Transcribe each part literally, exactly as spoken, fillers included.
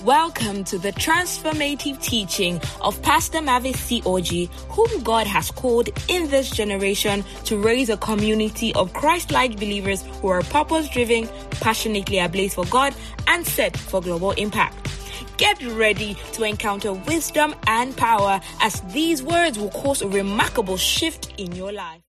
Welcome to the transformative teaching of Pastor Mavis C. Oji, whom God has called in this generation to raise a community of Christ-like believers who are purpose-driven, passionately ablaze for God, and set for global impact. Get ready to encounter wisdom and power as these words will cause a remarkable shift in your life.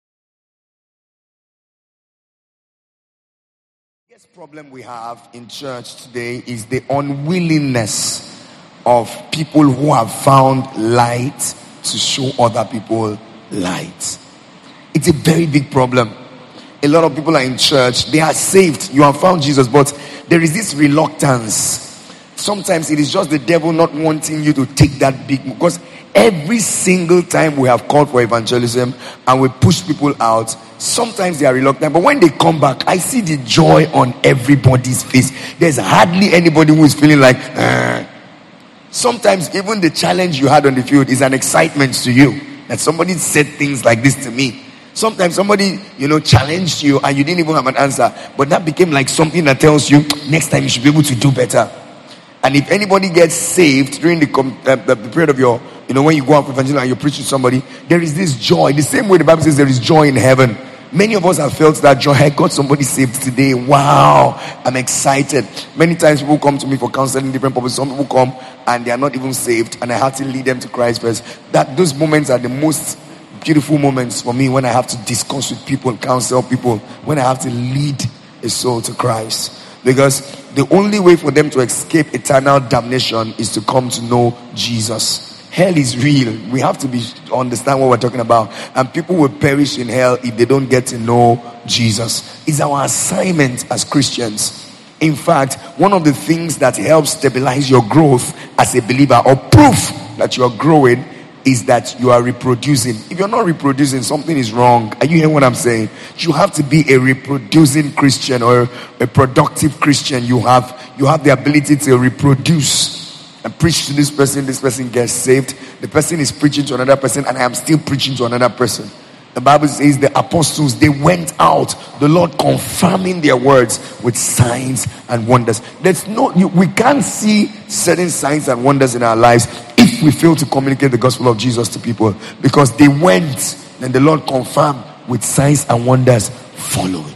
The biggest problem we have in church today is the unwillingness of people who have found light to show other people light. It's a very big problem. A lot of people are in church, they are saved, you have found Jesus, but there is this reluctance. Sometimes it is just the devil not wanting you to take that big move, because every single time we have called for evangelism and we push people out, sometimes they are reluctant, but when they come back, I see the joy on everybody's face. There's hardly anybody who is feeling like uh. Sometimes even the challenge you had on the field is an excitement to you, that somebody said things like this to me. Sometimes somebody, you know, challenged you and you didn't even have an answer, but that became like something that tells you next time you should be able to do better. And if anybody gets saved during the, uh, the period of your, you know, when you go out for evangelism and you preach to somebody, there is this joy. The same way the Bible says there is joy in heaven. Many of us have felt that joy. I got somebody saved today. Wow, I'm excited. Many times people come to me for counseling, different purposes. Some people come and they are not even saved, and I have to lead them to Christ first. That those moments are the most beautiful moments for me, when I have to discuss with people, counsel people, when I have to lead a soul to Christ. Because the only way for them to escape eternal damnation is to come to know Jesus. Hell is real. We have to be understand what we're talking about. And people will perish in hell if they don't get to know Jesus. It's our assignment as Christians. In fact, one of the things that helps stabilize your growth as a believer, or proof that you are growing, is that you are reproducing. If you're not reproducing, something is wrong. Are you hearing what I'm saying? You have to be a reproducing Christian or a productive Christian. You have you have the ability to reproduce and preach to this person. This person gets saved. The person is preaching to another person, and I am still preaching to another person. The Bible says the apostles, they went out, the Lord confirming their words with signs and wonders. There's no, you, we can't see certain signs and wonders in our lives if we fail to communicate the gospel of Jesus to people, because they went and the Lord confirmed with signs and wonders following.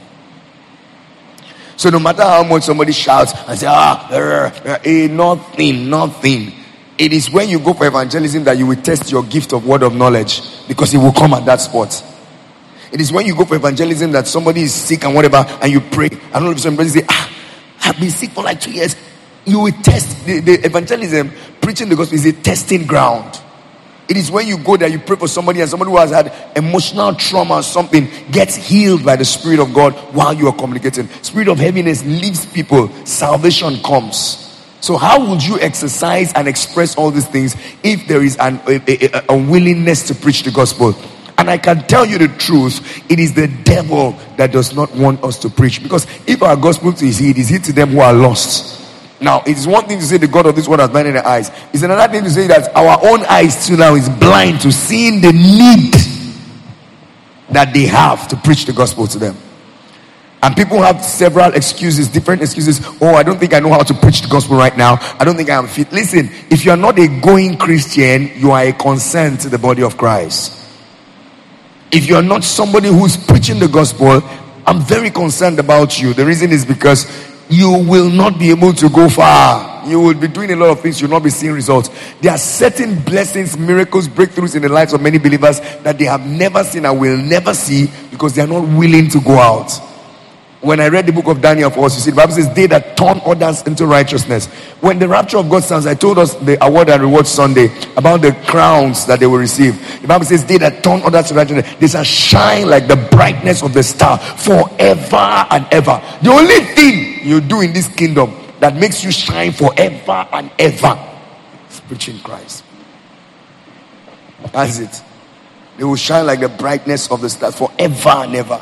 So no matter how much somebody shouts and say, ah, uh, uh, eh, nothing, nothing. It is when you go for evangelism that you will test your gift of word of knowledge, because it will come at that spot. It is when you go for evangelism that somebody is sick and whatever, and you pray, and all of a sudden somebody say, ah, I've been sick for like two years. You will test the, the evangelism. Preaching the gospel is a testing ground. It is when you go there, you pray for somebody, and somebody who has had emotional trauma or something gets healed by the Spirit of God while you are communicating. Spirit of heaviness leaves people, salvation comes. So how would you exercise and express all these things if there is an, a, a, a willingness to preach the gospel? And I can tell you the truth, it is the devil that does not want us to preach. Because if our gospel is hid, it is hid to them who are lost. Now, it is one thing to say the God of this world has blinded their eyes. It's another thing to say that our own eyes too now is blind to seeing the need that they have to preach the gospel to them. And people have several excuses, different excuses. Oh, I don't think I know how to preach the gospel right now. I don't think I am fit. Listen, if you are not a going Christian, you are a concern to the body of Christ. If you are not somebody who is preaching the gospel, I'm very concerned about you. The reason is because you will not be able to go far. You will be doing a lot of things, you will not be seeing results. There are certain blessings, miracles, breakthroughs in the lives of many believers that they have never seen and will never see, because they are not willing to go out. When I read the book of Daniel for us, you see, the Bible says, they that turn others into righteousness. When the rapture of God stands, I told us the award and reward Sunday about the crowns that they will receive. The Bible says, they that turn others to righteousness, they shall shine like the brightness of the star forever and ever. The only thing you do in this kingdom that makes you shine forever and ever is preaching Christ. That's it. They will shine like the brightness of the star forever and ever.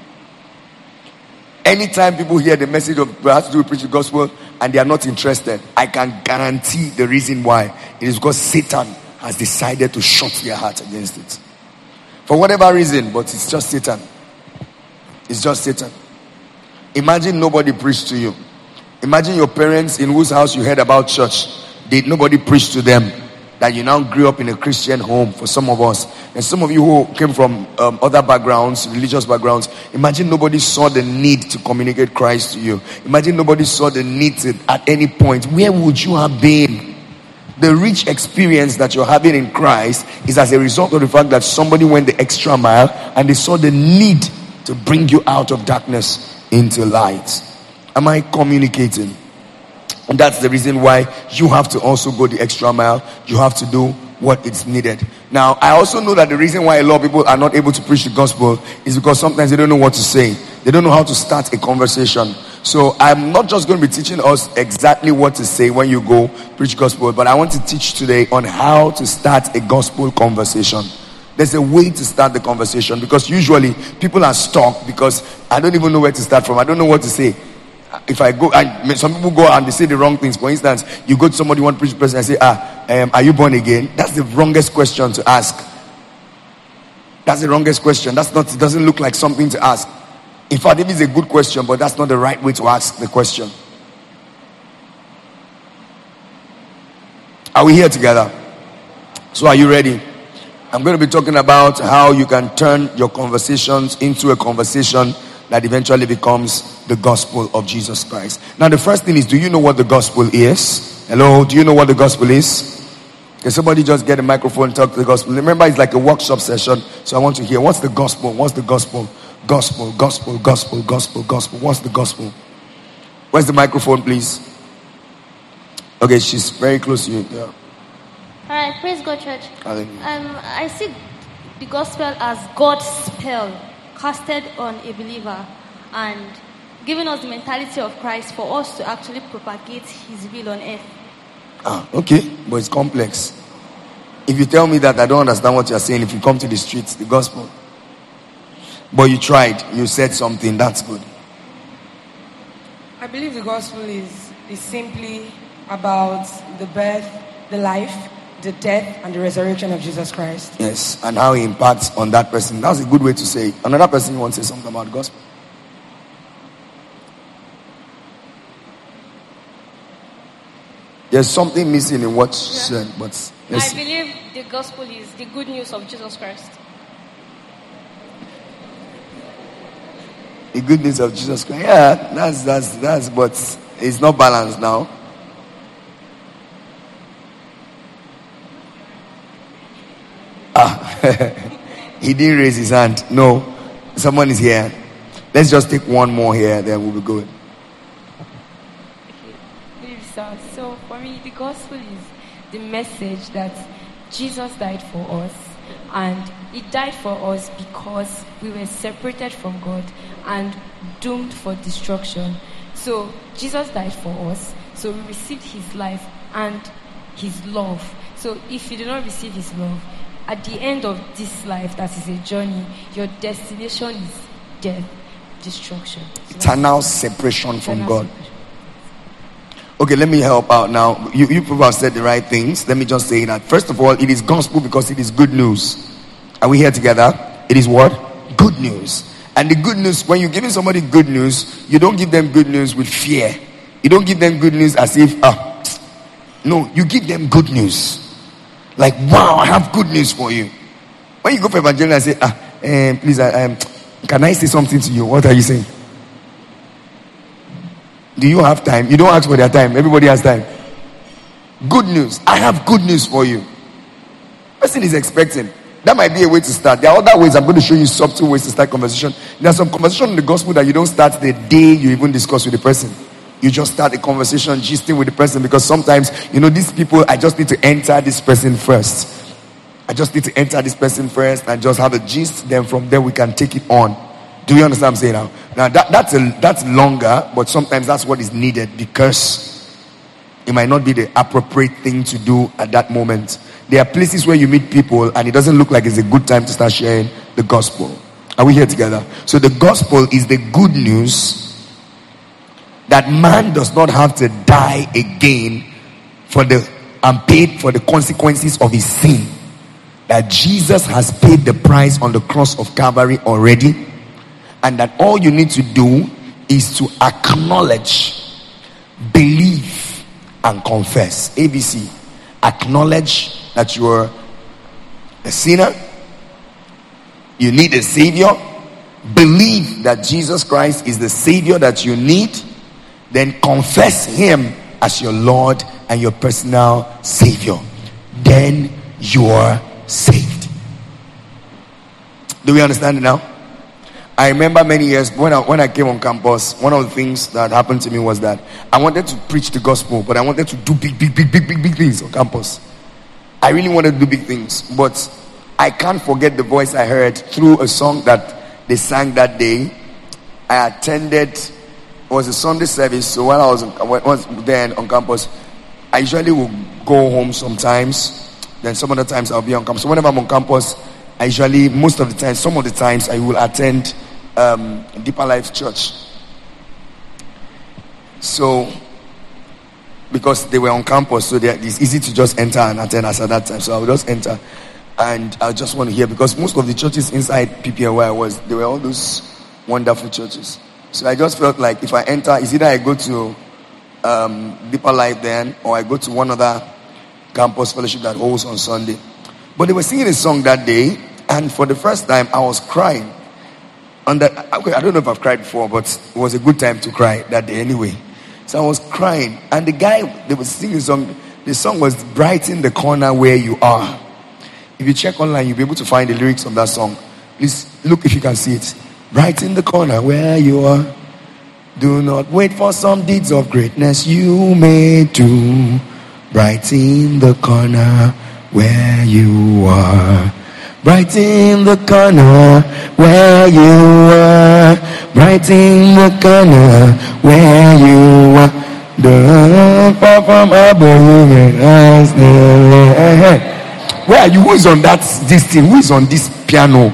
Anytime people hear the message of how to do preach the gospel and they are not interested, I can guarantee the reason why. It is because Satan has decided to shut their heart against it. For whatever reason, but it's just Satan. It's just Satan. Imagine nobody preached to you. Imagine your parents in whose house you heard about church. Did nobody preach to them? That you now grew up in a Christian home for some of us. And some of you who came from um, other backgrounds, religious backgrounds, imagine nobody saw the need to communicate Christ to you. Imagine nobody saw the need to, at any point. Where would you have been? The rich experience that you're having in Christ is as a result of the fact that somebody went the extra mile and they saw the need to bring you out of darkness into light. Am I communicating? And that's the reason why you have to also go the extra mile. You have to do what is needed. Now, I also know that the reason why a lot of people are not able to preach the gospel is because sometimes they don't know what to say. They don't know how to start a conversation. So I'm not just going to be teaching us exactly what to say when you go preach gospel, but I want to teach today on how to start a gospel conversation. There's a way to start the conversation, because usually people are stuck because I don't even know where to start from. I don't know what to say. If I go, and some people go and they say the wrong things. For instance, you go to somebody, you want to preach to person, and say, ah, um, are you born again? That's the wrongest question to ask. That's the wrongest question. That's not, it doesn't look like something to ask. In fact, it is a good question, but that's not the right way to ask the question. Are we here together? So are you ready? I'm going to be talking about how you can turn your conversations into a conversation that eventually becomes the gospel of Jesus Christ. Now, the first thing is, do you know what the gospel is? Hello, do you know what the gospel is? Can somebody just get a microphone and talk to the gospel? Remember, it's like a workshop session, so I want to hear, what's the gospel? What's the gospel? Gospel, gospel, gospel, gospel, gospel. What's the gospel? Where's the microphone, please? Okay, she's very close to you. Yeah. All right, praise God, church. Hallelujah. Um, I see the gospel as God's spell casted on a believer and giving us the mentality of Christ for us to actually propagate His will on earth. Ah, okay, but it's complex. If you tell me that, I don't understand what you're saying. If you come to the streets, the gospel. But you tried, you said something, that's good. I believe the gospel is, is simply about the birth, the life, the death, and the resurrection of Jesus Christ. Yes, and how He impacts on that person. That's a good way to say it. Another person wants to say something about the gospel. There's something missing in what you said, but I believe the gospel is the good news of Jesus Christ. The good news of Jesus Christ. Yeah, that's that's that's but it's not balanced now. Ah, he didn't raise his hand. No, someone is here. Let's just take one more here, then we'll be good. Okay. So for me, the gospel is the message that Jesus died for us, and He died for us because we were separated from God and doomed for destruction. So Jesus died for us, so we received His life and His love. So if you do not receive His love, at the end of this life, that is a journey, your destination is death, destruction. So eternal separation from eternal God. separation. Okay, let me help out now. You, you people have said the right things. Let me just say that. First of all, it is gospel because it is good news. Are we here together? It is what? Good news. And the good news, when you're giving somebody good news, you don't give them good news with fear. You don't give them good news as if, ah, no, you give them good news. Like, wow, I have good news for you. When you go for evangelism and say, ah, um, please, I, um, can I say something to you? What are you saying? Do you have time? You don't ask for their time. Everybody has time. Good news. I have good news for you. Person is expecting. That might be a way to start. There are other ways. I'm going to show you subtle ways to start conversation. There's some conversation in the gospel that you don't start the day you even discuss with the person. You just start a conversation gisting with the person, because sometimes, you know, these people, I just need to enter this person first. I just need to enter this person first and just have a gist. Then from there we can take it on. Do you understand what I'm saying now? Now that, that's a, that's longer, but sometimes that's what is needed, because it might not be the appropriate thing to do at that moment. There are places where you meet people and it doesn't look like it's a good time to start sharing the gospel. Are we here together? So the gospel is the good news that man does not have to die again for the and paid for the consequences of his sin. That Jesus has paid the price on the cross of Calvary already, and that all you need to do is to acknowledge, believe, and confess. A B C. Acknowledge that you are a sinner. You need a savior. Believe that Jesus Christ is the savior that you need. Then confess him as your Lord and your personal savior. Then you are saved. Do we understand it now? I remember many years when I, when I came on campus, one of the things that happened to me was that I wanted to preach the gospel, but I wanted to do big, big, big, big, big, big things on campus. I really wanted to do big things, but I can't forget the voice I heard through a song that they sang that day. I attended, it was a Sunday service, so while I was, was there on campus, I usually will go home sometimes, then some other times I'll be on campus. So whenever I'm on campus, I usually, most of the time, some of the times, I will attend um, Deeper Life Church. So, because they were on campus, so it's easy to just enter and attend as at that time. So I will just enter, and I just want to hear, because most of the churches inside P P L where I was, they were all those wonderful churches. So I just felt like if I enter, it's either I go to um, Deeper Life then, or I go to one other campus fellowship that holds on Sunday. But they were singing a song that day, and for the first time, I was crying. And that, I don't know if I've cried before, but it was a good time to cry that day anyway. So I was crying, and the guy, they were singing a song. The song was "Brighten the Corner Where You Are." If you check online, you'll be able to find the lyrics of that song. Please look if you can see it. Brighten the corner where you are. Do not wait for some deeds of greatness you may do. Brighten the corner where you are. Brighten the corner where you are. Brighten the corner where you are. Don't fall from above your. Where are you? Who is on that this thing? Who is on this piano?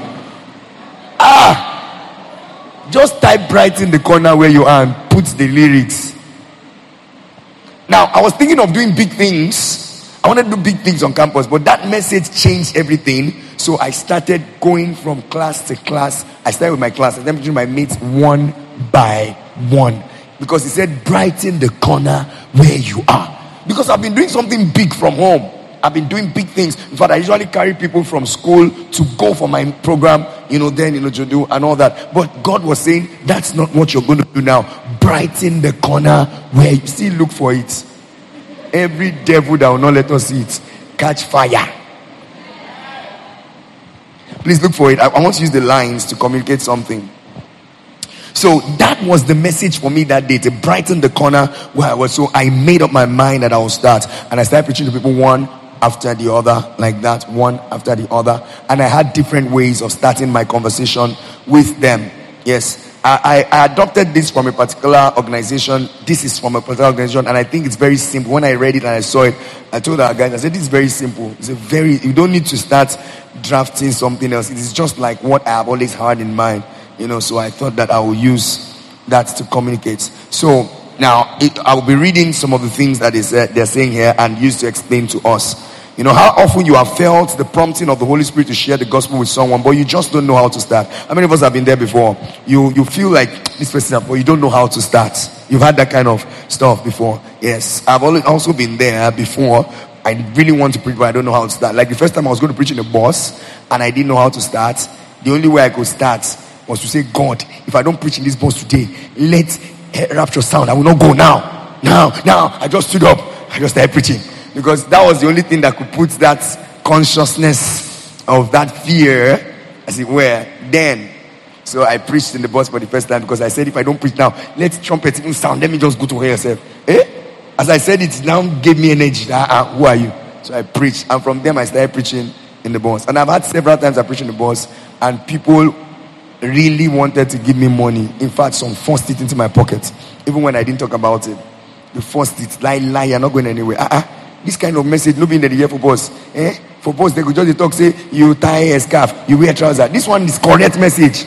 Ah! Just type "brighten the corner where you are" and put the lyrics. Now, I was thinking of doing big things. I wanted to do big things on campus, but that message changed everything. So I started going from class to class. I started with my class, and then between my mates one by one, because he said, "Brighten the corner where you are." Because I've been doing something big from home. I've been doing big things. In fact, I usually carry people from school to go for my program, you know, then, you know, to do and all that. But God was saying, that's not what you're going to do now. Brighten the corner where you still look for it. Every devil that will not let us see it, catch fire. Please look for it. I, I want to use the lines to communicate something. So that was the message for me that day, to brighten the corner where I was. So I made up my mind that I would start, and I started preaching to people one after the other, like that, one after the other. And I had different ways of starting my conversation with them. Yes, I, I, I adopted this from a particular organization. This is from a particular organization, and I think it's very simple. When I read it and I saw it, I told our guys, I said, this is very simple. It's a very, you don't need to start drafting something else. It is just like what I have always had in mind. You know, so I thought that I will use that to communicate. So now it, I will be reading some of the things that is, uh, they're saying here and used to explain to us. You know, how often you have felt the prompting of the Holy Spirit to share the gospel with someone, but you just don't know how to start. How many of us have been there before? You you feel like this person, but you don't know how to start. You've had that kind of stuff before. Yes, I've also been there before. I really want to preach, but I don't know how to start. Like the first time I was going to preach in a bus, and I didn't know how to start. The only way I could start was to say, God, if I don't preach in this bus today, let rapture sound. I will not go now. Now, now. I just stood up. I just started preaching. Because that was the only thing that could put that consciousness of that fear, as it were, then. So I preached in the bus for the first time, because I said, if I don't preach now, let trumpet even sound. Let me just go to hear yourself. Eh? As I said, it now gave me energy. Ah, ah, who are you? So I preached. And from them, I started preaching in the bus. And I've had several times I preached in the bus, and people really wanted to give me money. In fact, some forced it into my pocket, even when I didn't talk about it. They forced it. Lie, lie, you're not going anywhere. Ah, uh-uh. This kind of message, nobody in the year for boss. Eh? For boss, they could just talk, say, you tie a scarf, you wear trousers. This one is correct message.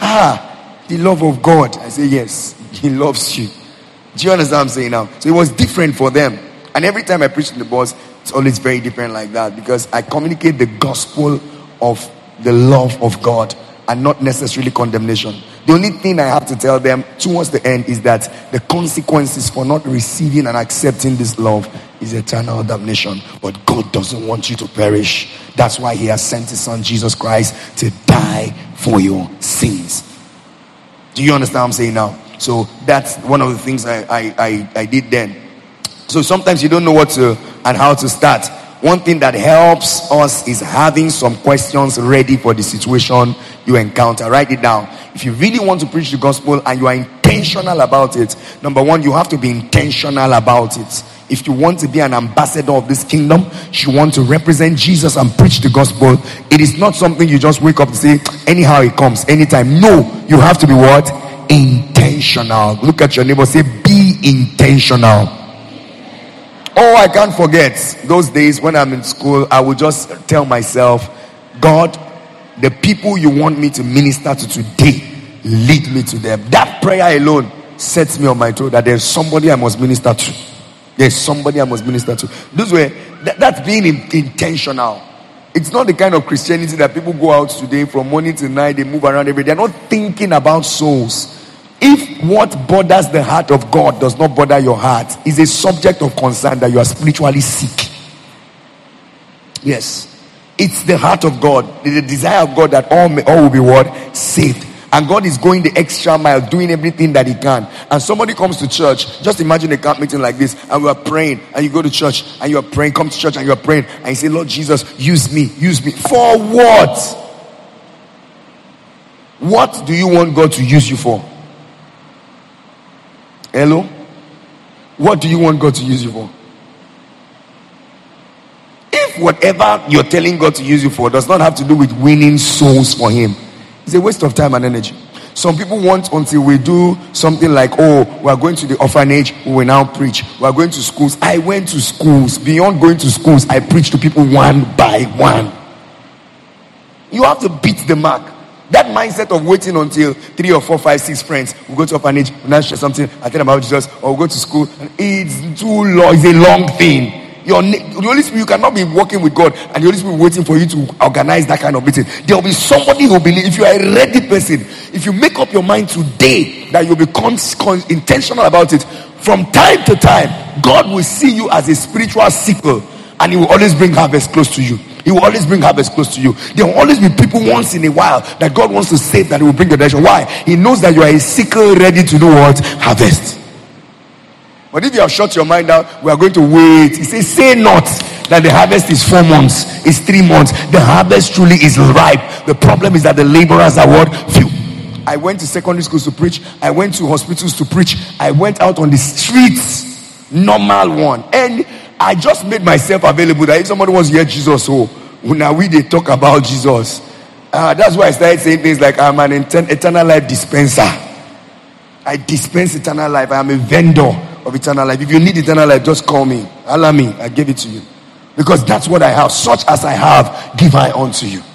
Ah, the love of God. I say, yes, he loves you. Do you understand what I'm saying now? So it was different for them. And every time I preach in the bus, it's always very different like that, because I communicate the gospel of the love of God and not necessarily condemnation. The only thing I have to tell them towards the end is that the consequences for not receiving and accepting this love is eternal damnation. But God doesn't want you to perish. That's why he has sent his son Jesus Christ to die for your sins. Do you understand what I'm saying now? So that's one of the things I, I, I, I did then. So sometimes you don't know what to and how to start. One thing that helps us is having some questions ready for the situation you encounter. Write it down. If you really want to preach the gospel and you are intentional about it, number one, you have to be intentional about it. If you want to be an ambassador of this kingdom, you want to represent Jesus and preach the gospel, it is not something you just wake up and say, anyhow it comes, anytime. No, you have to be what? Intentional. Look at your neighbor, say, be intentional. Oh, I can't forget those days when I'm in school. I would just tell myself, God, the people you want me to minister to today, lead me to them. That prayer alone sets me on my toe that there's somebody I must minister to. There's somebody I must minister to. Those were that, that's being in, intentional. It's not the kind of Christianity that people go out today from morning to night. They move around every day. They're not thinking about souls. If what bothers the heart of God does not bother your heart, is a subject of concern that you are spiritually sick. Yes. It's the heart of God, the desire of God that all, may, all will be what? Saved. And God is going the extra mile, doing everything that he can. And somebody comes to church. Just imagine a camp meeting like this, and we are praying, and you go to church, and you are praying, come to church, and you are praying, and you say, Lord Jesus, use me, use me. For what? What do you want God to use you for? Hello? What do you want God to use you for? If whatever you're telling God to use you for does not have to do with winning souls for him, it's a waste of time and energy. Some people want until we do something like, oh, we are going to the orphanage, we will now preach. We are going to schools. I went to schools. Beyond going to schools, I preach to people one by one. You have to beat the mark. That mindset of waiting until three or four, five, six friends will go to orphanage, will now share something, I tell them about Jesus, or we'll go to school, and it's too long, it's a long thing. Your, the Holy Spirit, you cannot be working with God and the Holy Spirit waiting for you to organize that kind of meeting. There will be somebody who believe. If you are a ready person, if you make up your mind today that you'll be con- con- intentional about it, from time to time, God will see you as a spiritual sickle, and he will always bring harvest close to you. He will always bring harvest close to you. There will always be people once in a while that God wants to save, that he will bring the direction. Why? He knows that you are a sickle ready to do what? Harvest. But if you have shut your mind out, we are going to wait. He says, say not that the harvest is four months, it's three months. The harvest truly is ripe. The problem is that the laborers are what? Few. I went to secondary schools to preach. I went to hospitals to preach. I went out on the streets, normal one. And I just made myself available that if somebody wants to hear Jesus, oh, now we they talk about Jesus. Uh, that's why I started saying things like, I'm an eternal life dispenser. I dispense eternal life. I am a vendor of eternal life. If you need eternal life, just call me. Allow me. I give it to you. Because that's what I have. Such as I have, give I unto you.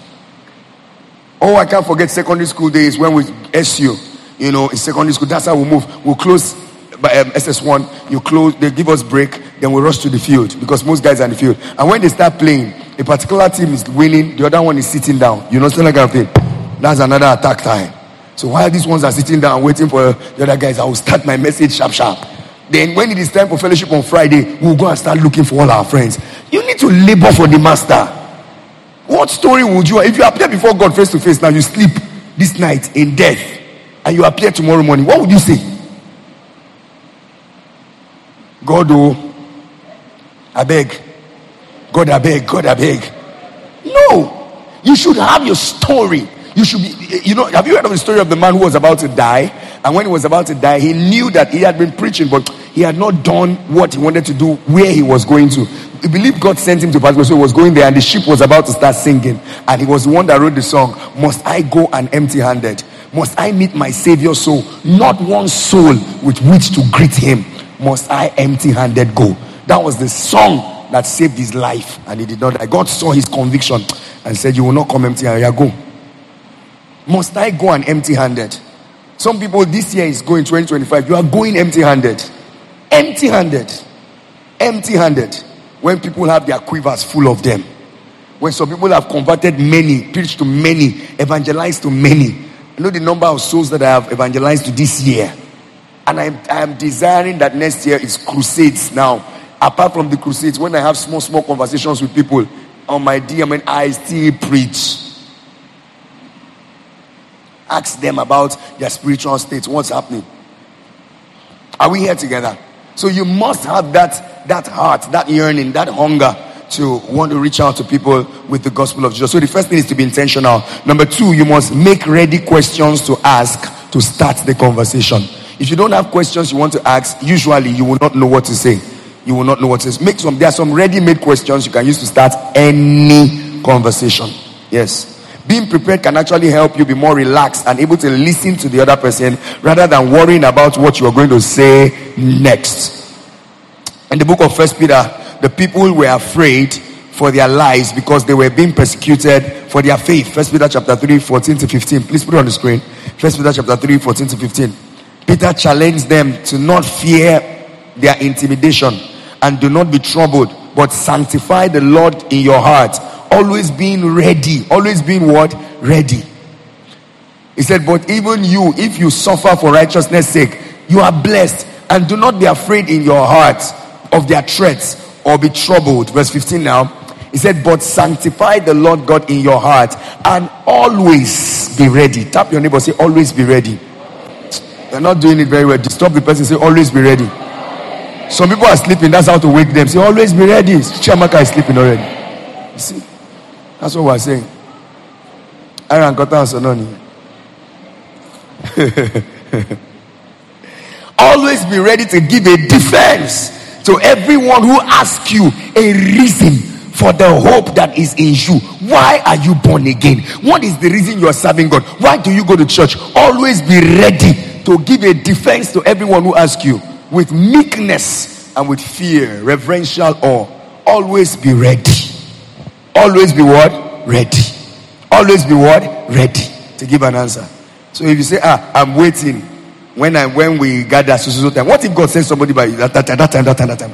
Oh, I can't forget secondary school days when we S U, you know, in secondary school. That's how we move. We'll close by um, S S one. You close, they give us break, then we rush to the field because most guys are in the field. And when they start playing, a particular team is winning, the other one is sitting down. You know, that kind of thing. That's another attack time. So while these ones are sitting down waiting for the other guys, I will start my message sharp, sharp. Then when it is time for fellowship on Friday, we'll go and start looking for all our friends. You need to labor for the master. What story would you, if you appear before God face to face now, you sleep this night in death, and you appear tomorrow morning, what would you say? God, oh, I beg. God, I beg. God, I beg. No. You should have your story. You should be, you know, have you heard of the story of the man who was about to die? And when he was about to die, he knew that he had been preaching, but he had not done what he wanted to do where he was going to. He believed God sent him to Pastor, so he was going there, and the ship was about to start sinking. And he was the one that wrote the song, Must I Go An Empty-Handed? Must I meet my Savior so not one soul with which to greet him? Must I empty-handed go? That was the song that saved his life, and he did not die. God saw his conviction and said, you will not come empty-handed. Go. Must I go an empty-handed? Some people this year is going twenty twenty-five. You are going empty-handed. Empty-handed. Empty-handed. When people have their quivers full of them. When some people have converted many, preached to many, evangelized to many, I know the number of souls that I have evangelized to this year. And I'm, I'm desiring that next year is crusades now. Apart from the crusades, when I have small, small conversations with people on my D M, I still preach. Ask them about their spiritual state. What's happening? Are we here together? So you must have that, that heart, that yearning, that hunger to want to reach out to people with the gospel of Jesus. So the first thing is to be intentional. Number two, you must make ready questions to ask to start the conversation. If you don't have questions you want to ask, usually you will not know what to say. You will not know what to say. Make some, there are some ready-made questions you can use to start any conversation. Yes. Being prepared can actually help you be more relaxed and able to listen to the other person rather than worrying about what you are going to say next. In the book of First Peter, the people were afraid for their lives because they were being persecuted for their faith. First Peter chapter three, fourteen to fifteen. Please put it on the screen. First Peter chapter three, fourteen to fifteen. Peter challenged them to not fear their intimidation and do not be troubled, but sanctify the Lord in your heart. Always being ready. Always being what? Ready. He said, but even you, if you suffer for righteousness' sake, you are blessed. And do not be afraid in your heart of their threats or be troubled. Verse fifteen now. He said, but sanctify the Lord God in your heart and always be ready. Tap your neighbor, say, always be ready. You're not doing it very well. Disturb the person, say, always be ready. Some people are sleeping. That's how to wake them. Say, always be ready. Chiamaka is sleeping already. You see? That's what we're saying. Aaron Kota Sononi. Always be ready to give a defense to everyone who asks you a reason for the hope that is in you. Why are you born again? What is the reason you are serving God? Why do you go to church? Always be ready to give a defense to everyone who asks you with meekness and with fear, reverential awe. Always be ready. Always be what? Ready. Always be what? Ready to give an answer. So if you say, ah, I'm waiting when I when we gather so, so, so time. What if God sends somebody by that, that, that time, that time, that time?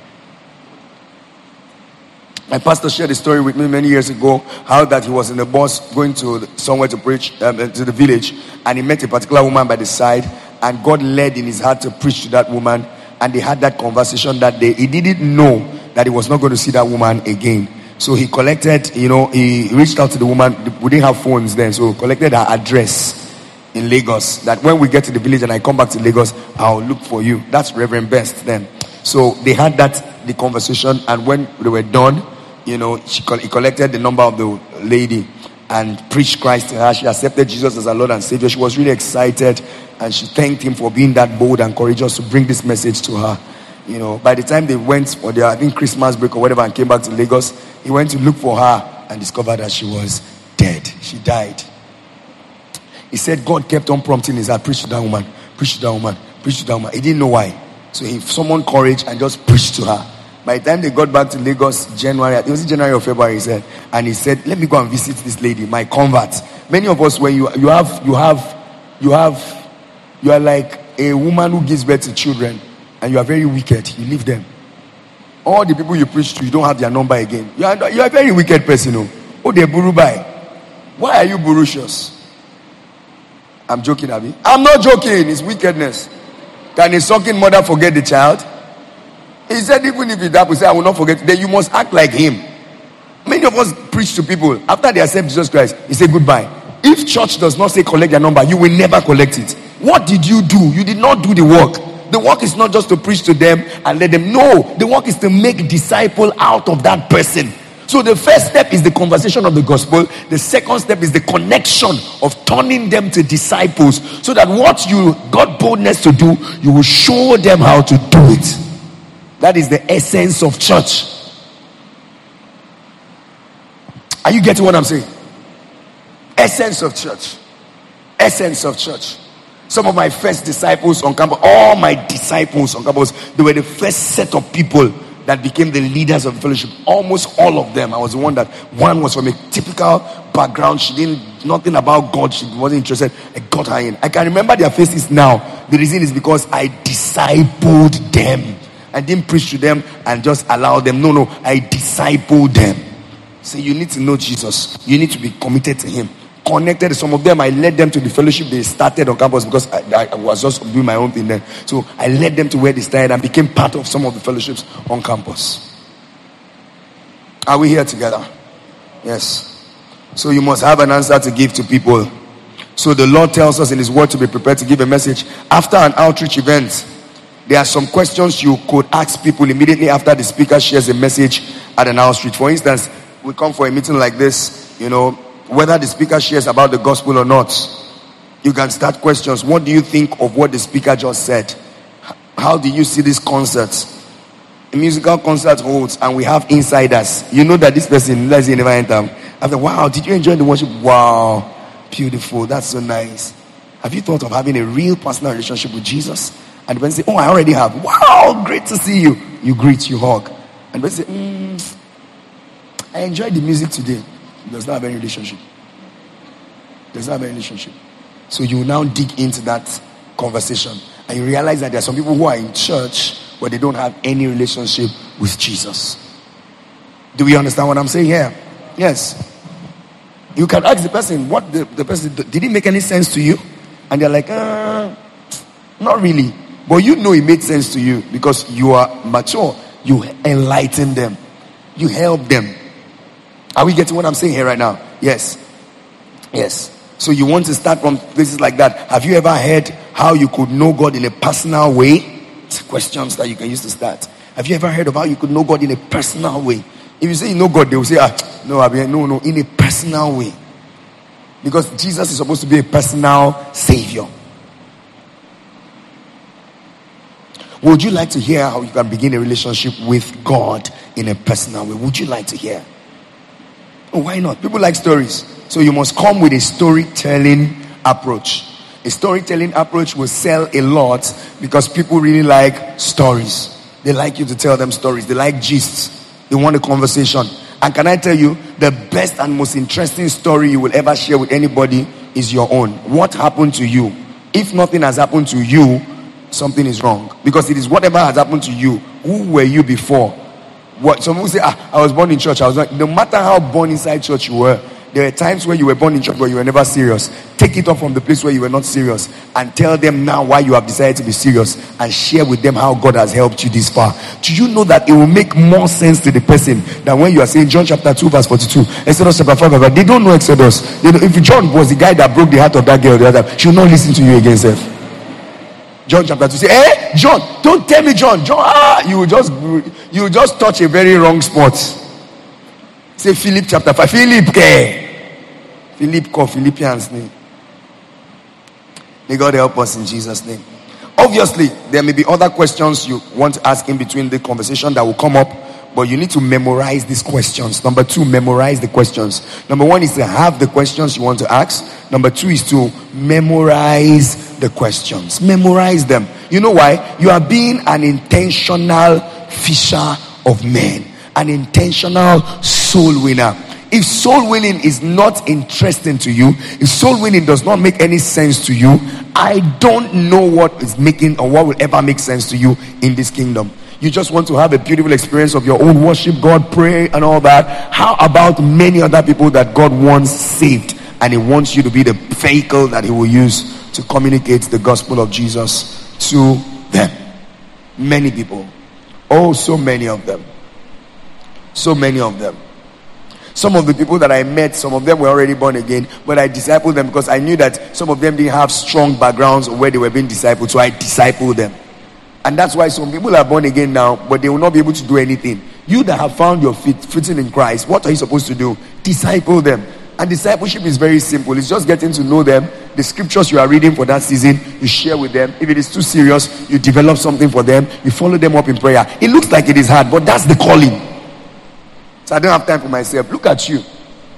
My pastor shared a story with me many years ago, how that he was in the bus going to somewhere to preach, um, to the village, and he met a particular woman by the side, and God led in his heart to preach to that woman, and they had that conversation that day. He didn't know that he was not going to see that woman again. So he collected, you know, he reached out to the woman. We didn't have phones then, so collected her address in Lagos, that when we get to the village and I come back to Lagos, I'll look for you. That's Reverend Best then. So they had that, the conversation, and when they were done, you know, she, he collected the number of the lady and preached Christ to her. She accepted Jesus as her Lord and Savior. She was really excited, and she thanked him for being that bold and courageous to bring this message to her. You know, by the time they went for their, I think, Christmas break or whatever, and came back to Lagos, he went to look for her and discovered that she was dead. She died. He said God kept on prompting his heart, preach to that woman, preach to that woman, preach to that woman. He didn't know why. So he summoned courage and just preached to her. By the time they got back to Lagos, January, it was in January or February, he said, and he said, let me go and visit this lady, my convert. Many of us, when you you have you have you have you are like a woman who gives birth to children, and you are very wicked, you leave them. All the people you preach to, you don't have their number again. You are you are a very wicked person. Oh, oh they buru by. Why are you burucious? I'm joking, Abi. I'm not joking. It's wickedness. Can a sucking mother forget the child? He said, even if you die, we say, I will not forget. Then you must act like him. Many of us preach to people after they accept Jesus Christ. He said goodbye. If church does not say collect their number, you will never collect it. What did you do? You did not do the work. The work is not just to preach to them and let them know. The work is to make disciple out of that person. So the first step is the conversation of the gospel. The second step is the connection of turning them to disciples, so that what you got boldness to do, you will show them how to do it. That is the essence of church. Are you getting what I'm saying? Essence of church. Essence of church. Some of my first disciples on campus, all my disciples on campus, they were the first set of people that became the leaders of the fellowship. Almost all of them. I was the one that, one was from a typical background. She didn't, nothing about God. She wasn't interested. I got her in. I can remember their faces now. The reason is because I discipled them. I didn't preach to them and just allow them. No, no. I discipled them. So you need to know Jesus. You need to be committed to him. connected. Some of them, I led them to the fellowship they started on campus because I, I was just doing my own thing then. So I led them to where they started and became part of some of the fellowships on campus. Are we here together? Yes. So you must have an answer to give to people. So the Lord tells us in His word to be prepared to give a message. After an outreach event, there are some questions you could ask people immediately after the speaker shares a message at an outreach. For instance, we come for a meeting like this, you know, whether the speaker shares about the gospel or not, you can start questions. What do you think of what the speaker just said? How do you see this concert? A musical concert holds and we have insiders. You know that this person, let's say, never enter. After, wow, did you enjoy the worship? Wow, beautiful, that's so nice. Have you thought of having a real personal relationship with Jesus? And when they say, oh, I already have. Wow, great to see you. You greet, you hug. And when they say, mm, I enjoyed the music today. He does not have any relationship. Does not have any relationship. So you now dig into that conversation and you realize that there are some people who are in church but they don't have any relationship with Jesus. Do we understand what I'm saying here? Yes. You can ask the person, what the, the person, did it make any sense to you? And they're like, uh, not really. But you know it made sense to you because you are mature. You enlighten them. You help them. Are we getting what I'm saying here right now? Yes. Yes. So you want to start from places like that. Have you ever heard how you could know God in a personal way? It's questions that you can use to start. Have you ever heard of how you could know God in a personal way? If you say you know God, they will say, ah, no, I mean, no, no, in a personal way. Because Jesus is supposed to be a personal savior. Would you like to hear how you can begin a relationship with God in a personal way? Would you like to hear? Oh, why not? People like stories. So you must come with a storytelling approach. A storytelling approach will sell a lot because people really like stories. They like you to tell them stories. They like gists. They want a conversation. And can I tell you, the best and most interesting story you will ever share with anybody is your own. What happened to you? If nothing has happened to you, something is wrong. Because it is whatever has happened to you. Who were you before? What some people say, ah, I was born in church. I was not. No matter how born inside church you were, there are times where you were born in church but you were never serious. Take it off from the place where you were not serious and tell them now why you have decided to be serious and share with them how God has helped you this far. Do you know that it will make more sense to the person than when you are saying John chapter two verse forty-two, Exodus chapter five verse five. They don't know Exodus. They know, if John was the guy that broke the heart of that girl the other time, she will not listen to you again, sir. John chapter two, say, eh, John, don't tell me John. John, ah, you will just, you will just touch a very wrong spot. Say Philip chapter five. Philip, okay. Philip called Philippians name. May God help us in Jesus' name. Obviously, there may be other questions you want to ask in between the conversation that will come up, but you need to memorize these questions. Number two, memorize the questions. Number one is to have the questions you want to ask. Number two is to memorize the questions. Memorize them. You know why? You are being an intentional fisher of men, an intentional soul winner. If soul winning is not interesting to you, if soul winning does not make any sense to you, I don't know what is making or what will ever make sense to you in this kingdom. You just want to have a beautiful experience of your own worship, God, pray and all that. How about many other people that God wants saved and He wants you to be the vehicle that He will use to communicate the gospel of Jesus to them? Many people. Oh, so many of them. So many of them. Some of the people that I met, some of them were already born again, but I discipled them because I knew that some of them didn't have strong backgrounds where they were being discipled, so I discipled them. And that's why some people are born again now, but they will not be able to do anything. You that have found your feet fitting in Christ, what are you supposed to do? Disciple them. And discipleship is very simple. It's just getting to know them. The scriptures you are reading for that season, you share with them. If it is too serious, you develop something for them. You follow them up in prayer. It looks like it is hard, but that's the calling. So I don't have time for myself. Look at you.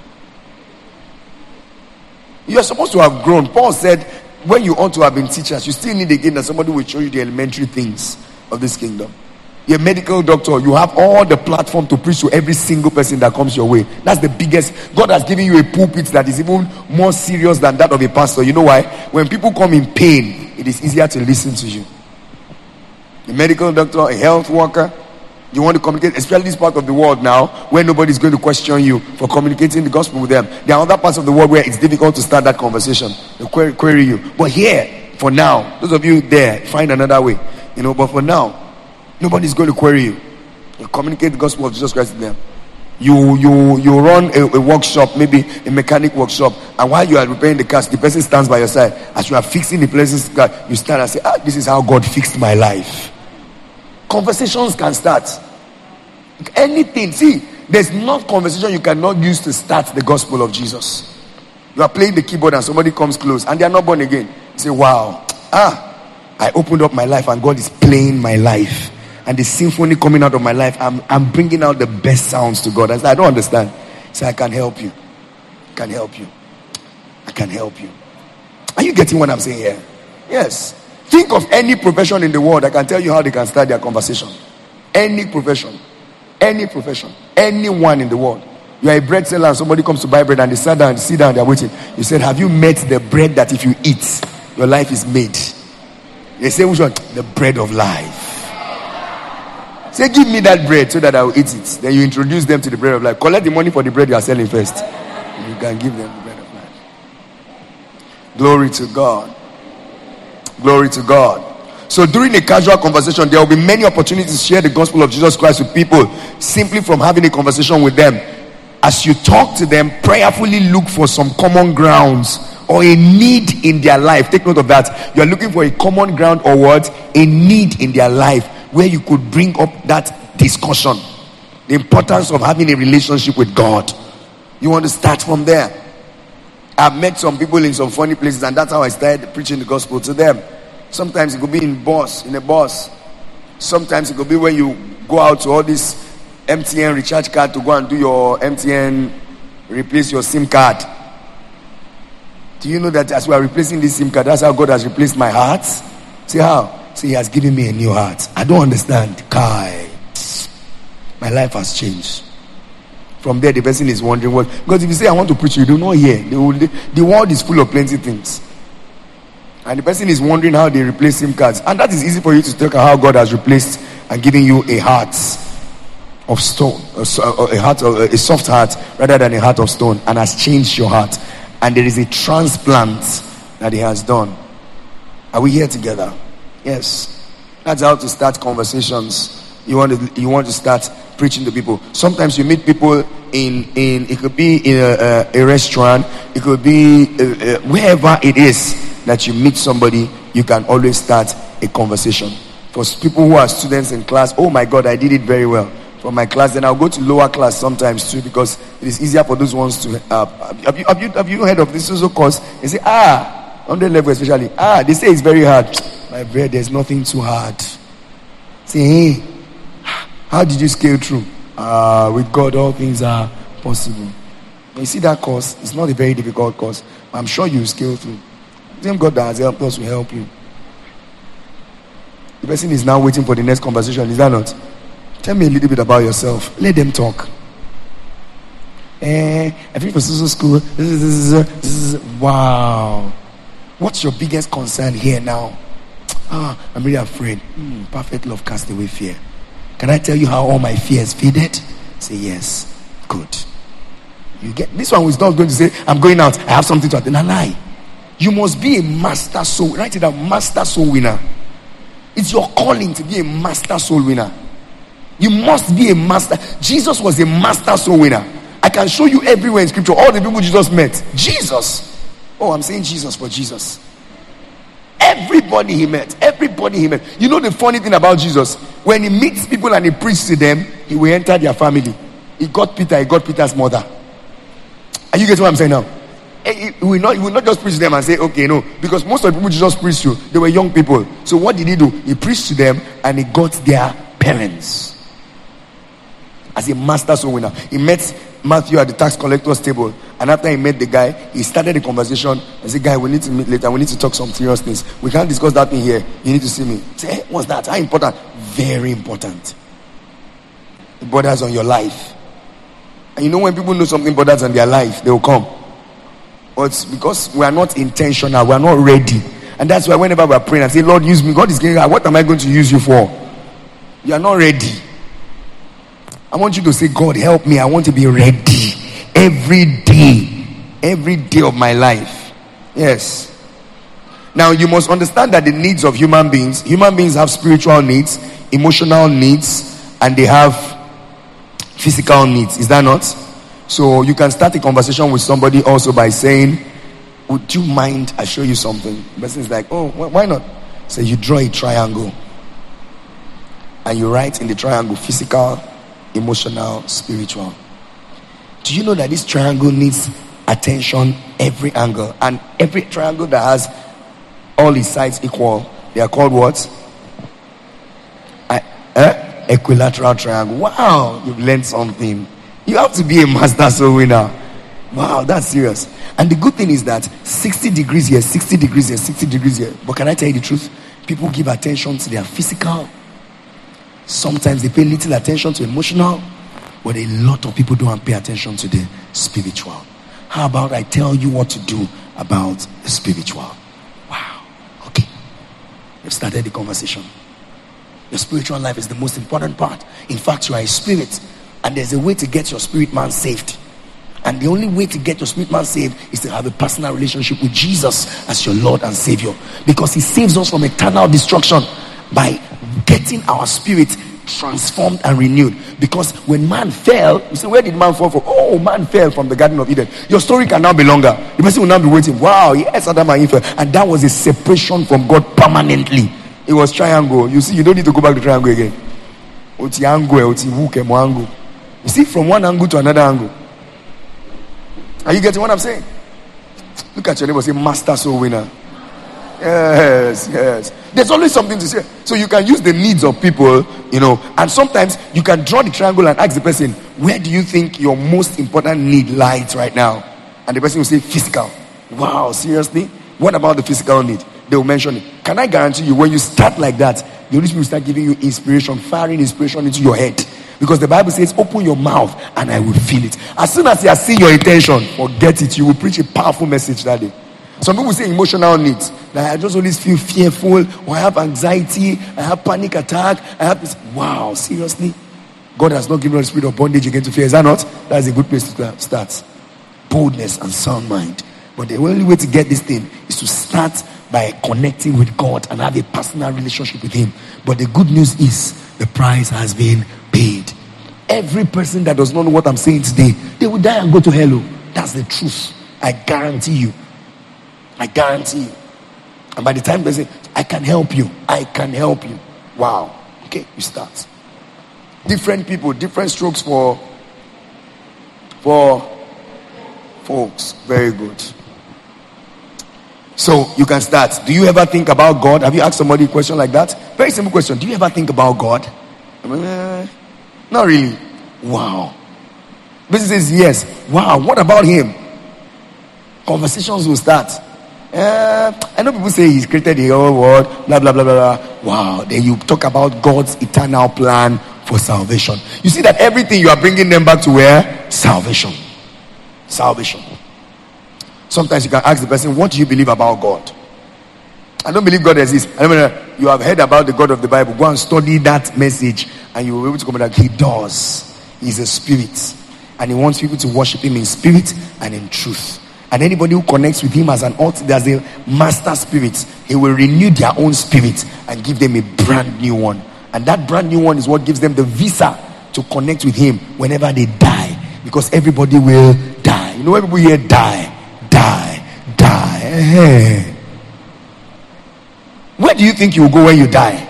You are supposed to have grown. Paul said, when you ought to have been teachers, you still need again that somebody will show you the elementary things of this kingdom. You're a medical doctor. You have all the platform to preach to every single person that comes your way. That's the biggest. God has given you a pulpit that is even more serious than that of a pastor. You know why? When people come in pain, it is easier to listen to you. A medical doctor, a health worker, You want to communicate, especially this part of the world now, where nobody's going to question you for communicating the gospel with them. There are other parts of the world where it's difficult to start that conversation. They query, query you. But here, for now, those of you there, find another way. You know, but for now, nobody's going to query you. You communicate the gospel of Jesus Christ to them. You you you run a, a workshop, maybe a mechanic workshop, and while you are repairing the cars, the person stands by your side. As you are fixing the person's car, you stand and say, ah, this is how God fixed my life. Conversations can start. Anything. See, there's no conversation you cannot use to start the gospel of Jesus. You are playing the keyboard and somebody comes close and they are not born again. You say, wow, ah, I opened up my life and God is playing my life. And the symphony coming out of my life, I'm, I'm bringing out the best sounds to God. I said, I don't understand. So I can help you. I can help you. I can help you. Are you getting what I'm saying here? Yes. Think of any profession in the world. I can tell you how they can start their conversation. Any profession. Any profession. Anyone in the world. You are a bread seller and somebody comes to buy bread and they sit down, sit down, they're waiting. You said, have you met the bread that if you eat, your life is made? They say, which one? The bread of life. Say, give me that bread so that I will eat it. Then you introduce them to the bread of life. Collect the money for the bread you are selling first. You can give them the bread of life. Glory to God. Glory to God. So during a casual conversation, there will be many opportunities to share the gospel of Jesus Christ with people simply from having a conversation with them. As you talk to them, prayerfully look for some common grounds or a need in their life. Take note of that. You are looking for a common ground or what? A need in their life where you could bring up that discussion. The importance of having a relationship with God. You want to start from there. I've met some people in some funny places and that's how I started preaching the gospel to them. Sometimes it could be in bus, in a bus. Sometimes it could be when you go out to all this M T N recharge card to go and do your M T N, replace your SIM card. Do you know that as we are replacing this SIM card, that's how God has replaced my heart? See how? See, He has given me a new heart. I don't understand. Kai. My life has changed. From there, the person is wondering what. Because if you say, I want to preach, you do not hear. The, will, the world is full of plenty things. And the person is wondering how they replace SIM cards. And that is easy for you to talk about how God has replaced and given you a heart of stone. A, a heart, a soft heart rather than a heart of stone. And has changed your heart. And there is a transplant that He has done. Are we here together? Yes. That's how to start conversations. You want to, you want to start preaching to people. Sometimes you meet people in, in it could be in a, a, a restaurant. It could be uh, uh, wherever it is that you meet somebody, you can always start a conversation. For people who are students in class, oh my God, I did it very well. For my class, then I'll go to lower class sometimes too, because it is easier for those ones to. Uh, have you have you have you heard of this social course? They say, ah, on the level especially, ah, they say it's very hard. My bread, there's nothing too hard. Say, hey, how did you scale through? Ah, uh, with God, all things are possible. You see that course? It's not a very difficult course. I'm sure you scale through. The same God that has helped us will help you. The person is now waiting for the next conversation. Is that not? Tell me a little bit about yourself. Let them talk. Eh, I think for social school. This is, this is, this is, wow. What's your biggest concern here now? Ah, I'm really afraid. Mm, perfect love cast away fear. Can I tell you how all my fears faded? Say yes. Good. You get this one is not going to say, I'm going out. I have something to attend. No, lie. You must be a master soul. Write it down. Master soul winner. It's your calling to be a master soul winner. You must be a master. Jesus was a master soul winner. I can show you everywhere in scripture all the people Jesus met. Jesus. Oh, I'm saying Jesus for Jesus. Everybody he met. Everybody he met. You know the funny thing about Jesus? When he meets people and he preaches to them, he will enter their family. He got Peter. He got Peter's mother. Are you getting what I'm saying now? He will not, he will not just preach to them and say, okay, no. Because most of the people Jesus preached to, they were young people. So what did he do? He preached to them and he got their parents. As a master soul winner. He met Matthew at the tax collector's table. And after he met the guy, he started the conversation. And said, guy, we need to meet later. We need to talk some serious things. We can't discuss that thing here. You need to see me. Say, hey, what's that? How important? Very important. It borders on your life. And you know when people know something borders on their life, they will come. But because we are not intentional, we are not ready. And that's why whenever we are praying and say, Lord, use me. God is getting, what am I going to use you for? You are not ready. I want you to say, God, help me. I want to be ready every day, every day of my life. Yes. Now, you must understand that the needs of human beings, human beings have spiritual needs, emotional needs, and they have physical needs. Is that not? So you can start a conversation with somebody also by saying, would you mind I show you something? The person is like, oh, why not? So you draw a triangle and you write in the triangle physical, emotional, spiritual. Do you know that this triangle needs attention every angle? And every triangle that has all its sides equal, they are called what? I, eh? Equilateral triangle. Wow, you've learned something. You have to be a master soul winner. Wow, that's serious. And the good thing is that sixty degrees here, sixty degrees here, sixty degrees here. But can I tell you the truth? People give attention to their physical. Sometimes they pay little attention to emotional. But a lot of people don't pay attention to the spiritual. How about I tell you what to do about the spiritual? Wow. Okay. We've started the conversation. Your spiritual life is the most important part. In fact, you are a spirit. And there's a way to get your spirit man saved. And the only way to get your spirit man saved is to have a personal relationship with Jesus as your Lord and Savior. Because he saves us from eternal destruction by getting our spirit transformed and renewed. Because when man fell, you say, where did man fall from? Oh, man fell from the Garden of Eden. Your story can now be longer. The person will now be waiting. Wow, yes, Adam and Eve fell. And that was a separation from God permanently. It was triangle. You see, you don't need to go back to triangle again. You see, from one angle to another angle. Are you getting what I'm saying? Look at your neighbor, say, master soul winner. Yes, yes. There's always something to say. So you can use the needs of people, you know, and sometimes you can draw the triangle and ask the person, where do you think your most important need lies right now? And the person will say, physical. Wow, seriously? What about the physical need? They will mention it. Can I guarantee you, when you start like that, the Holy Spirit will start giving you inspiration, firing inspiration into your head. Because the Bible says, open your mouth and I will feel it. As soon as you see your intention, forget it. You will preach a powerful message that day. Some people say emotional needs. That I just always feel fearful, or I have anxiety, I have panic attack, I have this. Wow, seriously? God has not given us a spirit of bondage again to fear. Is that not? That's a good place to start. Boldness and sound mind. But the only way to get this thing is to start by connecting with God and have a personal relationship with him. But the good news is the price has been paid. Every person that does not know what I'm saying today, they will die and go to hell. That's the truth. I guarantee you. I guarantee you. And by the time they say, I can help you, I can help you. Wow. Okay, you start. Different people, different strokes for for folks. Very good. So you can start. Do you ever think about God? Have you asked somebody a question like that? Very simple question. Do you ever think about God? Uh, not really. Wow. Person says yes. Wow. What about him? Conversations will start. Uh, I know people say he's created the whole world. Blah blah blah blah blah. Wow. Then you talk about God's eternal plan for salvation. You see that everything you are bringing them back to where? Salvation. Salvation. Sometimes you can ask the person, what do you believe about God? I don't believe God exists. I mean, you have heard about the God of the Bible. Go and study that message and you will be able to come back. He does. He's a spirit. And he wants people to worship him in spirit and in truth. And anybody who connects with him as an altar, there's a master spirit. He will renew their own spirit and give them a brand new one. And that brand new one is what gives them the visa to connect with him whenever they die. Because everybody will die. You know, when people here die. Die, die. Hey. Where do you think you will go when you die?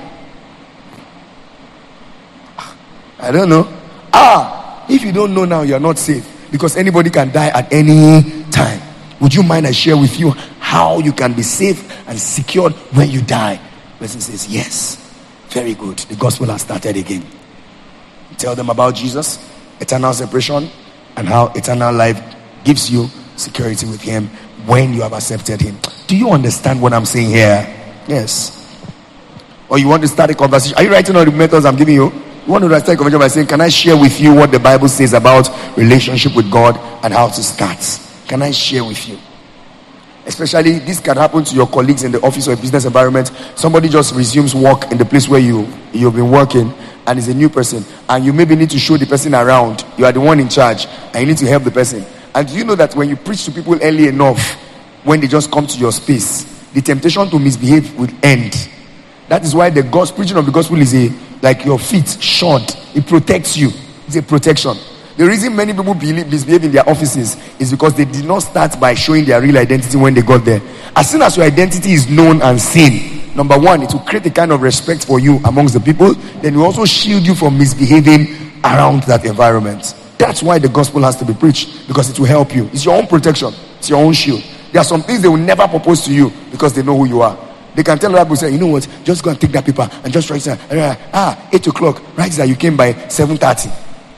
I don't know. Ah, if you don't know now, you are not safe. Because anybody can die at any time. Would you mind I share with you how you can be safe and secured when you die? The person says, yes. Very good. The gospel has started again. Tell them about Jesus, eternal separation, and how eternal life gives you security with him when you have accepted him. Do you understand what I'm saying here? Yes. Or you want to start a conversation? Are you writing all the methods I'm giving you? You want to start a conversation by saying, can I share with you what the Bible says about relationship with God and how to start? Can I share with you? Especially this can happen to your colleagues in the office or business environment. Somebody just resumes work in the place where you you've been working and is a new person, and you maybe need to show the person around. You are the one in charge and you need to help the person. And do you know that when you preach to people early enough, when they just come to your space, the temptation to misbehave will end. That is why the gospel, preaching of the gospel is a like your feet shod. It protects you. It's a protection. The reason many people believe, misbehave in their offices is because they did not start by showing their real identity when they got there. As soon as your identity is known and seen, number one, it will create a kind of respect for you amongst the people. Then it will also shield you from misbehaving around that environment. That's why the gospel has to be preached, because it will help you. It's your own protection. It's your own shield. There are some things they will never propose to you because they know who you are. They can tell other people, say, you know what, just go and take that paper and just write it down. Ah, eight o'clock, write that you came by seven thirty.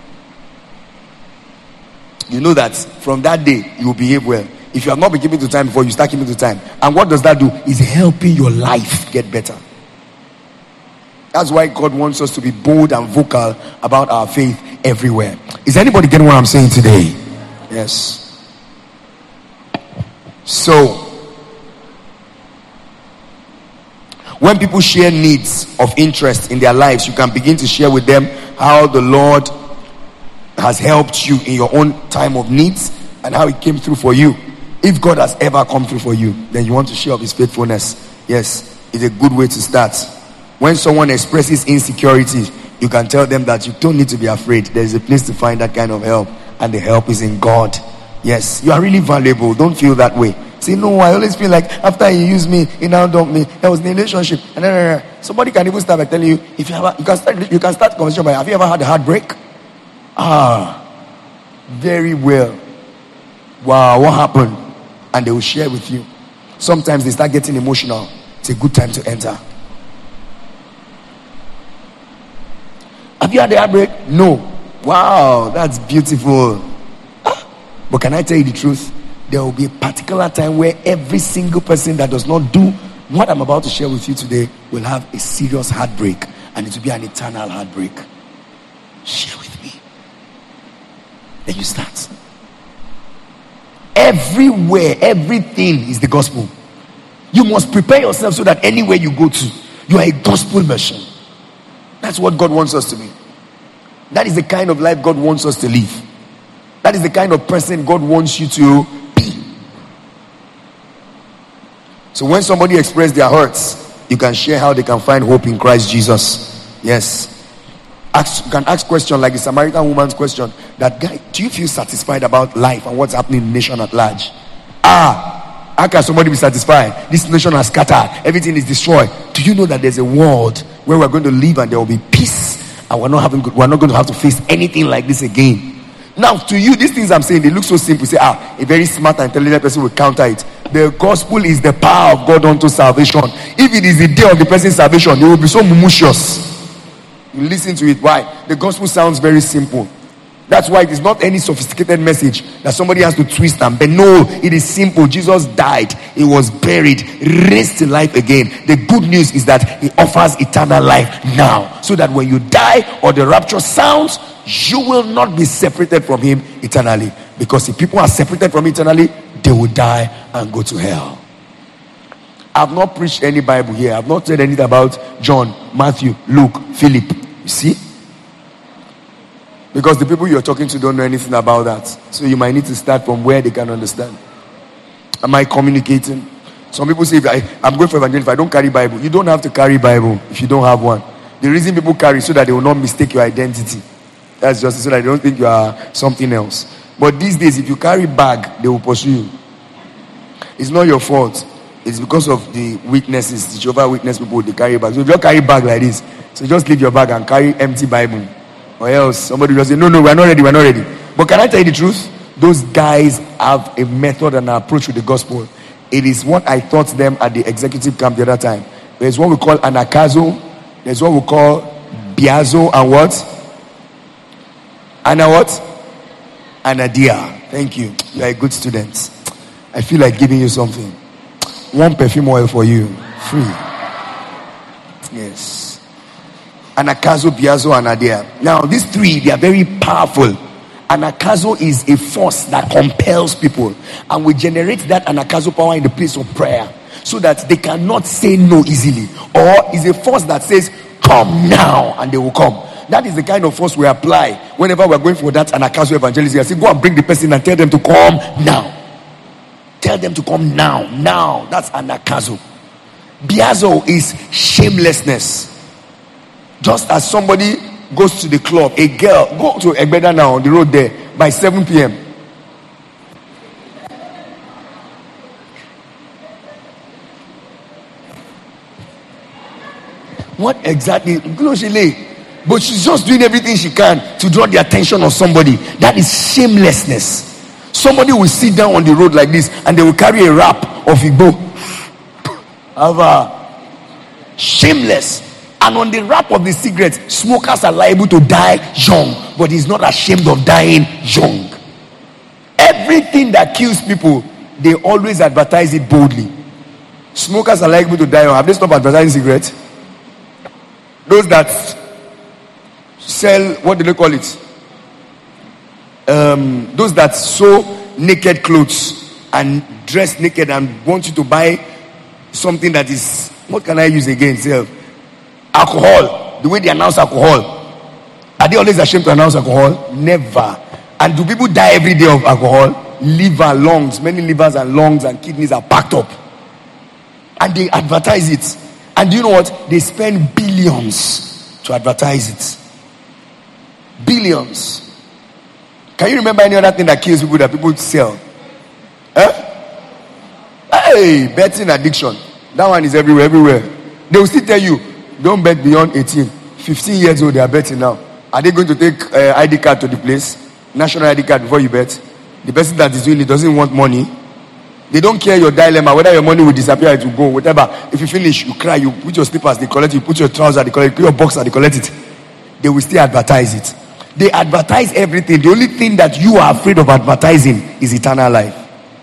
You know that from that day, you will behave well. If you have not been keeping to time before, you start keeping to time. And what does that do? Is helping your life get better. That's why God wants us to be bold and vocal about our faith everywhere. Is anybody getting what I'm saying today? Yes. So, when people share needs of interest in their lives, you can begin to share with them how the Lord has helped you in your own time of needs and how He came through for you. If God has ever come through for you, then you want to share of His faithfulness. Yes, it's a good way to start. When someone expresses insecurity, you can tell them that you don't need to be afraid. There is a place to find that kind of help, and the help is in God. Yes, you are really valuable. Don't feel that way. Say, no, I always feel like after He used me, He now dumped me. There was a relationship. And then somebody can even start by telling you, if you ever, you can start, you can start conversation by, have you ever had a heartbreak? Ah, very well. Wow, what happened? And they will share with you. Sometimes they start getting emotional. It's a good time to enter. Have you had a heartbreak? No. Wow, that's beautiful. Ah, but can I tell you the truth? There will be a particular time where every single person that does not do what I'm about to share with you today will have a serious heartbreak, and it will be an eternal heartbreak. Share with me. Then you start. Everywhere, everything is the gospel. You must prepare yourself so that anywhere you go to, you are a gospel mission. That's what God wants us to be. That is the kind of life God wants us to live. That is the kind of person God wants you to be. So when somebody expresses their hurts, you can share how they can find hope in Christ Jesus. Yes. Ask, you can ask questions like the Samaritan woman's question. That guy, do you feel satisfied about life and what's happening in the nation at large? Ah, how can somebody be satisfied? This nation has scattered. Everything is destroyed. Do you know that there's a world where we're going to live and there will be peace, and we're not having, we're not going to have to face anything like this again? Now, to you, these things I'm saying, they look so simple. You say, ah, a very smart and intelligent person will counter it. The gospel is the power of God unto salvation. If it is the day of the person's salvation, they will be so mumucious. You listen to it. Why? The gospel sounds very simple. That's why it is not any sophisticated message that somebody has to twist and bend. No, it is simple. Jesus died, He was buried, raised to life again. The good news is that He offers eternal life now, so that when you die or the rapture sounds, you will not be separated from Him eternally. Because if people are separated from Him eternally, they will die and go to hell. I've not preached any Bible here. I've not said anything about John, Matthew, Luke, Philip. You see? Because the people you're talking to don't know anything about that. So you might need to start from where they can understand. Am I communicating? Some people say, if I, I'm going for evangelism, if I don't carry Bible. You don't have to carry Bible if you don't have one. The reason people carry is so that they will not mistake your identity. That's just so that they don't think you are something else. But these days, if you carry bag, they will pursue you. It's not your fault. It's because of the weaknesses, the Jehovah Witness people, they carry bags. So if you don't carry bag like this, so just leave your bag and carry empty Bible. Or else somebody will say, no, no, we're not ready, we're not ready. But can I tell you the truth? Those guys have a method and an approach with the gospel. It is what I taught them at the executive camp the other time. There's what we call anakazo. There's what we call biazo and what? Ana what? Anadia. Thank you. You are a good student. I feel like giving you something. One perfume oil for you. Free. Yes. Anakazo, biazo, and adia. Now, these three, they are very powerful. Anakazo is a force that compels people. And we generate that anakazo power in the place of prayer, so that they cannot say no easily. Or is a force that says, come now, and they will come. That is the kind of force we apply whenever we're going for that anakazo evangelism. I say, go and bring the person and tell them to come now. Tell them to come now. Now. That's anakazo. Biazo is shamelessness. Just as somebody goes to the club, a girl, go to Egbeda now on the road there by seven p.m. What exactly? But she's just doing everything she can to draw the attention of somebody. That is shamelessness. Somebody will sit down on the road like this and they will carry a wrap of Igbo. Ava. Shameless. And on the wrap of the cigarette, smokers are liable to die young, but he's not ashamed of dying young. Everything that kills people, they always advertise it boldly. Smokers are liable to die young. Have they stopped advertising cigarettes? Those that sell, what do they call it? Um, those that sew naked clothes and dress naked and want you to buy something that is, what can I use again? Sell alcohol. The way they announce alcohol, are they always ashamed to announce alcohol? Never. And do people die every day of alcohol? Liver, lungs, many livers and lungs and kidneys are packed up, and they advertise it. And do you know what? They spend billions to advertise it. Billions. Can you remember any other thing that kills people that people sell? Eh? Hey, betting addiction. That one is everywhere, everywhere. They will still tell you, don't bet beyond eighteen. fifteen years old, they are betting now. Are they going to take uh, I D card to the place? National I D card before you bet? The person that is doing it doesn't want money. They don't care your dilemma, whether your money will disappear, it will go, whatever. If you finish, you cry, you put your slippers, they collect it. You put your trousers, they collect it. You put your boxer, they collect it. They will still advertise it. They advertise everything. The only thing that you are afraid of advertising is eternal life.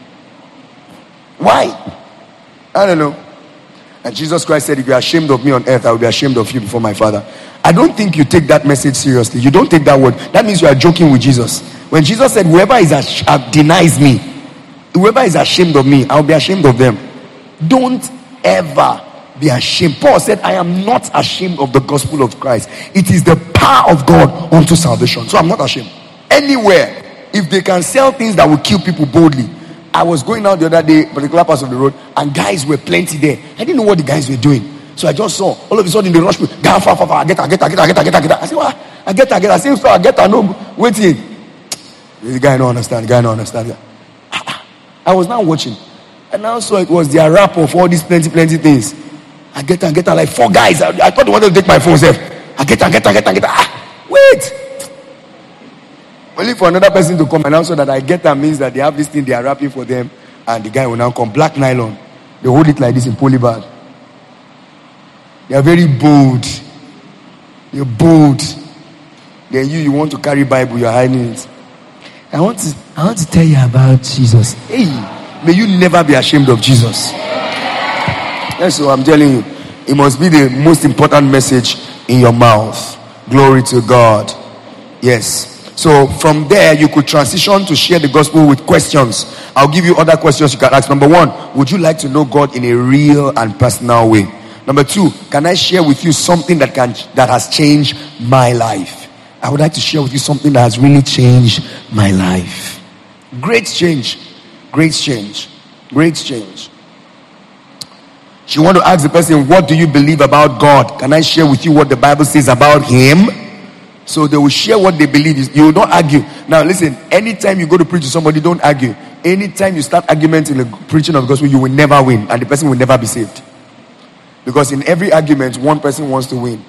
Why? I don't know. And Jesus Christ said, if you are ashamed of me on earth, I will be ashamed of you before my Father. I don't think you take that message seriously. You don't take that word. That means you are joking with Jesus. When Jesus said, whoever is ash- uh, denies me, whoever is ashamed of me, I'll be ashamed of them. Don't ever be ashamed. Paul said, I am not ashamed of the gospel of Christ. It is the power of God unto salvation. So I'm not ashamed. Anywhere, if they can sell things that will kill people boldly. I was going out the other day, particular parts of the road, and guys were plenty there. I didn't know what the guys were doing. So I just saw, all of a sudden they rushed me. Get, far, far, far. I get, I get, I get, I get, I get, I get. I said, what? I get, I get. I said, so I get, I know. Waiting. The guy don't understand. The guy don't understand. I was now watching. And now saw it was their wrap of all these plenty, plenty things. I get, I get, I like four guys. I, I thought they wanted to take my phone self. I get, I get, I get, I get. Ah, wait. Only for another person to come and also that I get that means that they have this thing they are wrapping for them, and the guy will now come. Black nylon. They hold it like this in polybag. They are very bold. You're bold. Then you, you want to carry Bible, you're hiding it. I want to I want to tell you about Jesus. Hey, may you never be ashamed of Jesus. That's so I'm telling you. It must be the most important message in your mouth. Glory to God. Yes. So from there, you could transition to share the gospel with questions. I'll give you other questions you can ask. Number one, would you like to know God in a real and personal way? Number two, can I share with you something that can that has changed my life? I would like to share with you something that has really changed my life. Great change. Great change. Great change. You want to ask the person, what do you believe about God? Can I share with you what the Bible says about Him? So they will share what they believe. You will not argue. Now listen, anytime you go to preach to somebody, don't argue. Anytime you start argument in the preaching of the gospel, you will never win. And the person will never be saved. Because in every argument, one person wants to win.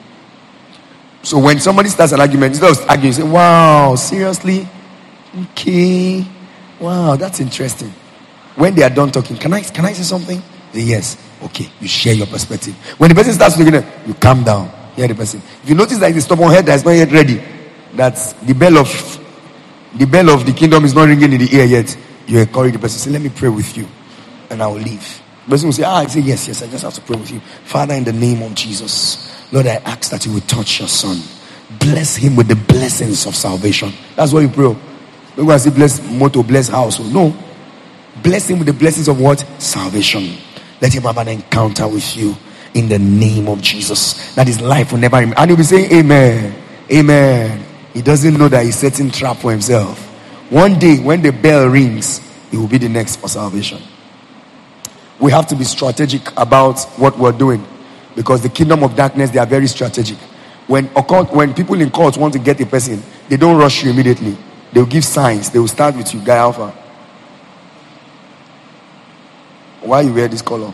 So when somebody starts an argument, instead of arguing, you say, wow, seriously? Okay. Wow, that's interesting. When they are done talking, can I can I say something? Say yes. Okay, you share your perspective. When the person starts speaking, you calm down. Hear the person. If you notice that it's a stubborn head that is not yet ready, that the bell of the bell of the kingdom is not ringing in the ear yet, you encourage the person. Say, let me pray with you, and I will leave. The person will say, ah, I say yes, yes, I just have to pray with you. Father, in the name of Jesus, Lord, I ask that you will touch your son. Bless him with the blessings of salvation. That's what you pray. Don't go and say bless motor, bless house. No. Bless him with the blessings of what? Salvation. Let him have an encounter with you in the name of Jesus. That his life will never remain. And you'll be saying amen. Amen. He doesn't know that he's setting trap for himself. One day when the bell rings, he will be the next for salvation. We have to be strategic about what we're doing, because the kingdom of darkness, they are very strategic. When occult, when people in court want to get a person, they don't rush you immediately. They will give signs. They will start with you, guy alpha. Why you wear this color?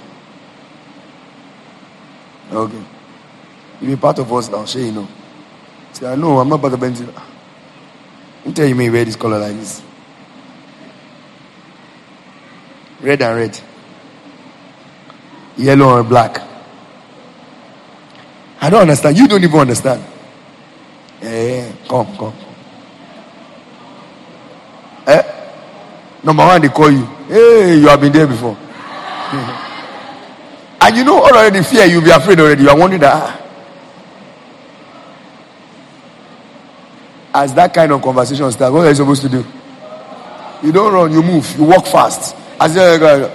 Okay. You be part of us now, sure you know. Say, I know, I'm not part of Benjamin. Who tell you may wear this color like this? Red and red. Yellow or black. I don't understand. You don't even understand. Eh, come, come. Eh? Number one, they call you. Hey, you have been there before. And you know already fear, you'll be afraid already. You are wondering that. Ah. As that kind of conversation starts, what are you supposed to do? You don't run, you move, you walk fast. As you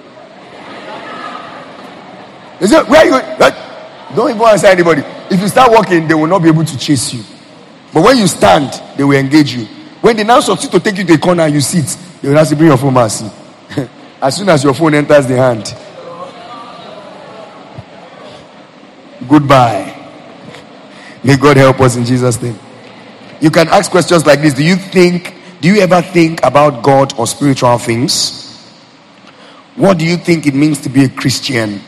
Is it where you going? Don't even answer anybody. If you start walking, they will not be able to chase you. But when you stand, they will engage you. When they now succeed to take you to a corner and you sit, they will have to bring your phone and see. As soon as your phone enters the hand, goodbye. May God help us in Jesus' name. You can ask questions like this. Do you think, do you ever think about God or spiritual things? What do you think it means to be a Christian?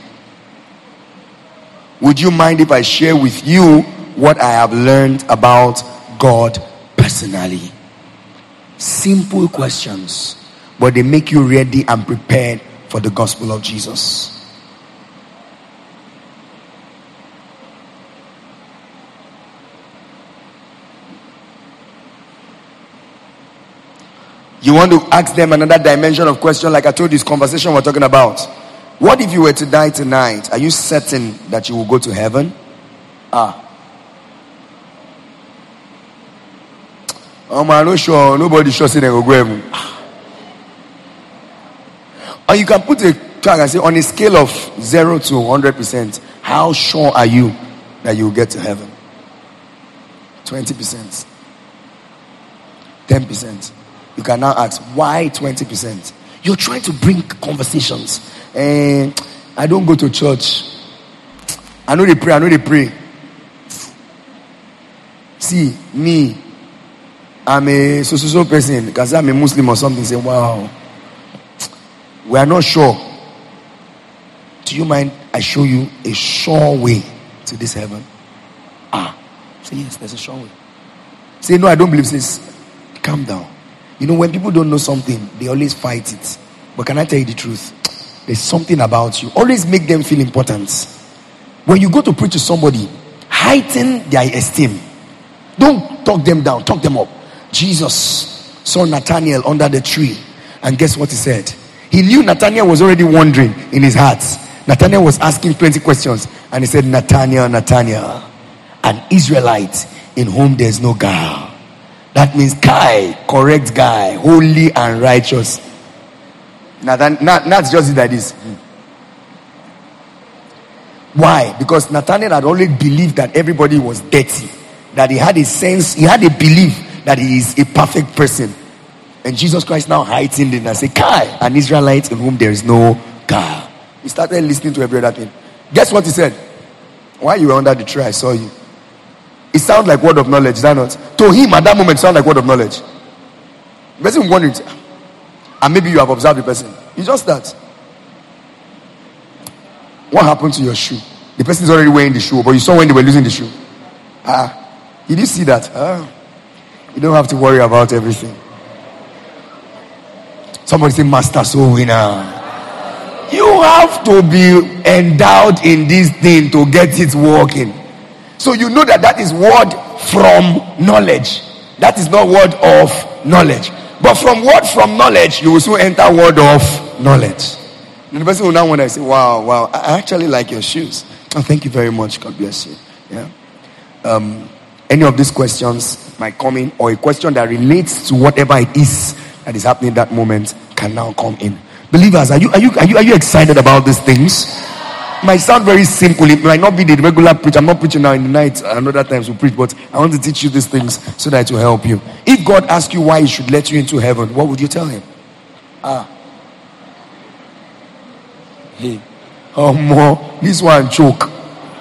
Would you mind if I share with you what I have learned about God personally? Simple questions, but they make you ready and prepared for the gospel of Jesus. You want to ask them another dimension of question, like I told you, this conversation we're talking about. What if you were to die tonight? Are you certain that you will go to heaven? Ah. Oh man, no sure. Nobody sure say they will go heaven. Or you can put a tag and say, on a scale of zero to one hundred percent, how sure are you that you will get to heaven? twenty percent. ten percent. You can now ask, why twenty percent? You're trying to bring conversations. And I don't go to church. I know they pray, I know they pray. See, me, I'm a so-so-so person because I'm a Muslim or something. Say, wow, we are not sure. Do you mind I show you a sure way to this heaven? Ah, say yes, there's a sure way. Say no, I don't believe. Says, calm down. You know, when people don't know something, they always fight it. But can I tell you the truth? There's something about you. Always make them feel important. When you go to preach to somebody, heighten their esteem. Don't talk them down, talk them up. Jesus saw Nathanael under the tree, and guess what he said? He knew Nathanael was already wondering in his heart. Nathanael was asking twenty questions, and he said, Nathanael, Nathanael, an Israelite in whom there's no guile. That means Kai, correct guy, holy and righteous. Now, that, not, not just like this. Why? Because Nathanael had already believed that everybody was dirty. That he had a sense, he had a belief that he is a perfect person. And Jesus Christ now heightened it and said, Kai, an Israelite in whom there is no guile. He started listening to every other thing. Guess what he said? While you were under the tree, I saw you. It sounds like word of knowledge, is that not? To him at that moment, it sounded like word of knowledge. The person wondering, and maybe you have observed the person. You just that. What happened to your shoe? The person is already wearing the shoe, but you saw when they were losing the shoe. Ah, did you see that? Ah, you don't have to worry about everything. Somebody say, Master Soul Winner. You have to be endowed in this thing to get it working. So you know that that is word from knowledge. That is not word of knowledge. But from word from knowledge, you will soon enter word of knowledge. And the person will now want to say, wow, wow, I actually like your shoes. Oh, thank you very much. God bless you. Yeah. Um, any of these questions might come in, or a question that relates to whatever it is that is happening in that moment can now come in. Believers, are you are you are you are you excited about these things? might sound very simple. It might not be the regular preach. I'm not preaching now in the night and other times we preach, but I want to teach you these things so that it will help you. If God asks you why he should let you into heaven, what would you tell him? Ah. Hey. Oh, more. This one choke.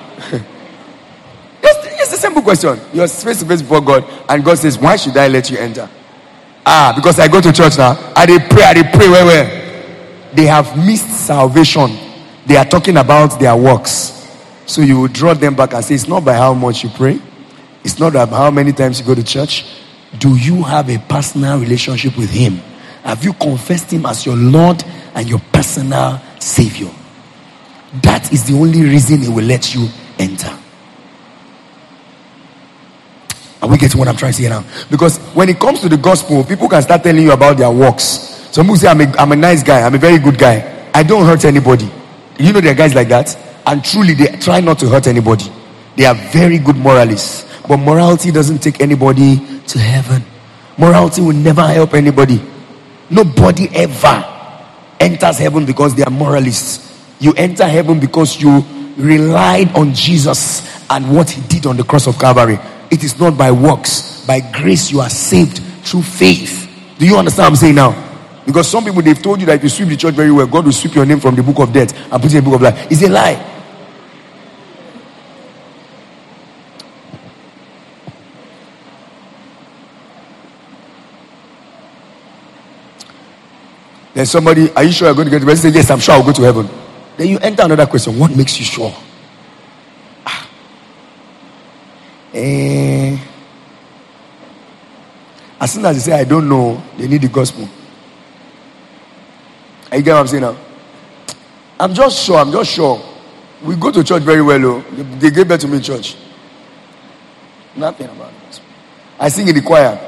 it's, it's a simple question. You're face to face before God, and God says, why should I let you enter? Ah, because I go to church now. I they pray, I they pray where where? They have missed salvation. They are talking about their works. So you will draw them back and say, it's not by how much you pray. It's not about how many times you go to church. Do you have a personal relationship with him? Have you confessed him as your Lord and your personal Savior? That is the only reason he will let you enter. Are we getting what I'm trying to say now? Because when it comes to the gospel, people can start telling you about their works. Some people say, I'm a, I'm a nice guy. I'm a very good guy. I don't hurt anybody. You know there are guys like that. And truly, they try not to hurt anybody. They are very good moralists. But morality doesn't take anybody to heaven. Morality will never help anybody. Nobody ever enters heaven because they are moralists. You enter heaven because you relied on Jesus and what he did on the cross of Calvary. It is not by works. By grace you are saved through faith. Do you understand what I'm saying now? Because some people, they've told you that if you sweep the church very well, God will sweep your name from the book of death and put it in the book of life. It's a lie. Then somebody, are you sure you're going to get to heaven? Say, yes, I'm sure I'll go to heaven. Then you enter another question. What makes you sure? Ah. Eh. As soon as they say, I don't know, they need the gospel. Are you get what I'm saying now? I'm just sure, I'm just sure. We go to church very well, oh. They, they gave birth to me in church. Nothing about it. I sing in the choir.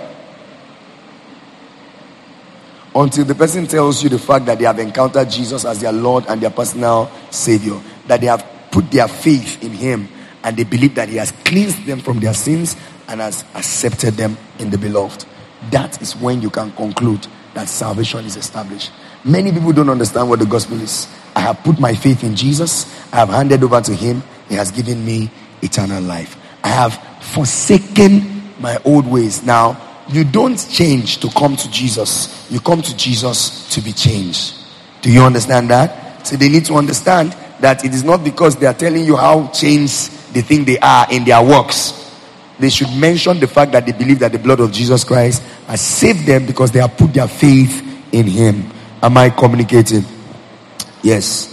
Until the person tells you the fact that they have encountered Jesus as their Lord and their personal Savior. That they have put their faith in him. And they believe that he has cleansed them from their sins and has accepted them in the beloved. That is when you can conclude that salvation is established. Many people don't understand what the gospel is. I have put my faith in Jesus. I have handed over to him. He has given me eternal life. I have forsaken my old ways. Now, you don't change to come to Jesus. You come to Jesus to be changed. Do you understand that? So they need to understand that it is not because they are telling you how changed they think they are in their works. They should mention the fact that they believe that the blood of Jesus Christ has saved them because they have put their faith in him. Am I communicating? Yes.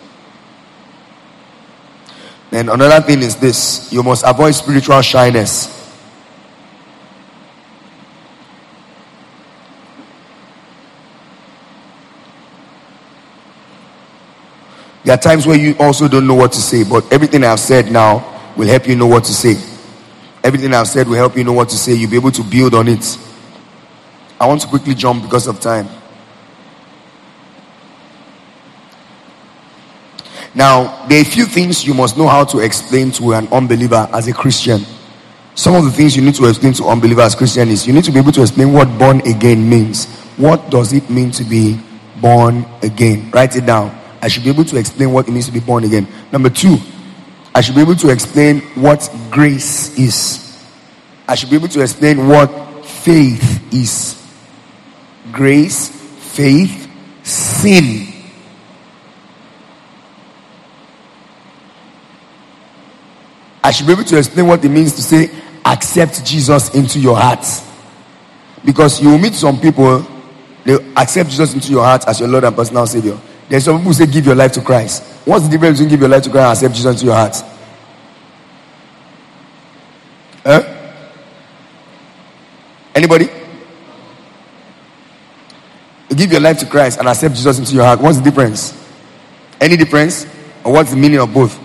Then another thing is this. You must avoid spiritual shyness. There are times where you also don't know what to say, but everything I've said now will help you know what to say. Everything I've said will help you know what to say. You'll be able to build on it. I want to quickly jump because of time. Now, there are a few things you must know how to explain to an unbeliever as a Christian. Some of the things you need to explain to unbelievers as Christian is you need to be able to explain what born again means. What does it mean to be born again? Write it down. I should be able to explain what it means to be born again. Number two, I should be able to explain what grace is. I should be able to explain what faith is. Grace, faith, sin. I should be able to explain what it means to say, accept Jesus into your heart. Because you will meet some people, they accept Jesus into your heart as your Lord and personal Savior. There's some people who say, give your life to Christ. What's the difference between give your life to Christ and accept Jesus into your heart? Huh? Anybody? You give your life to Christ and accept Jesus into your heart. What's the difference? Any difference? Or what's the meaning of both?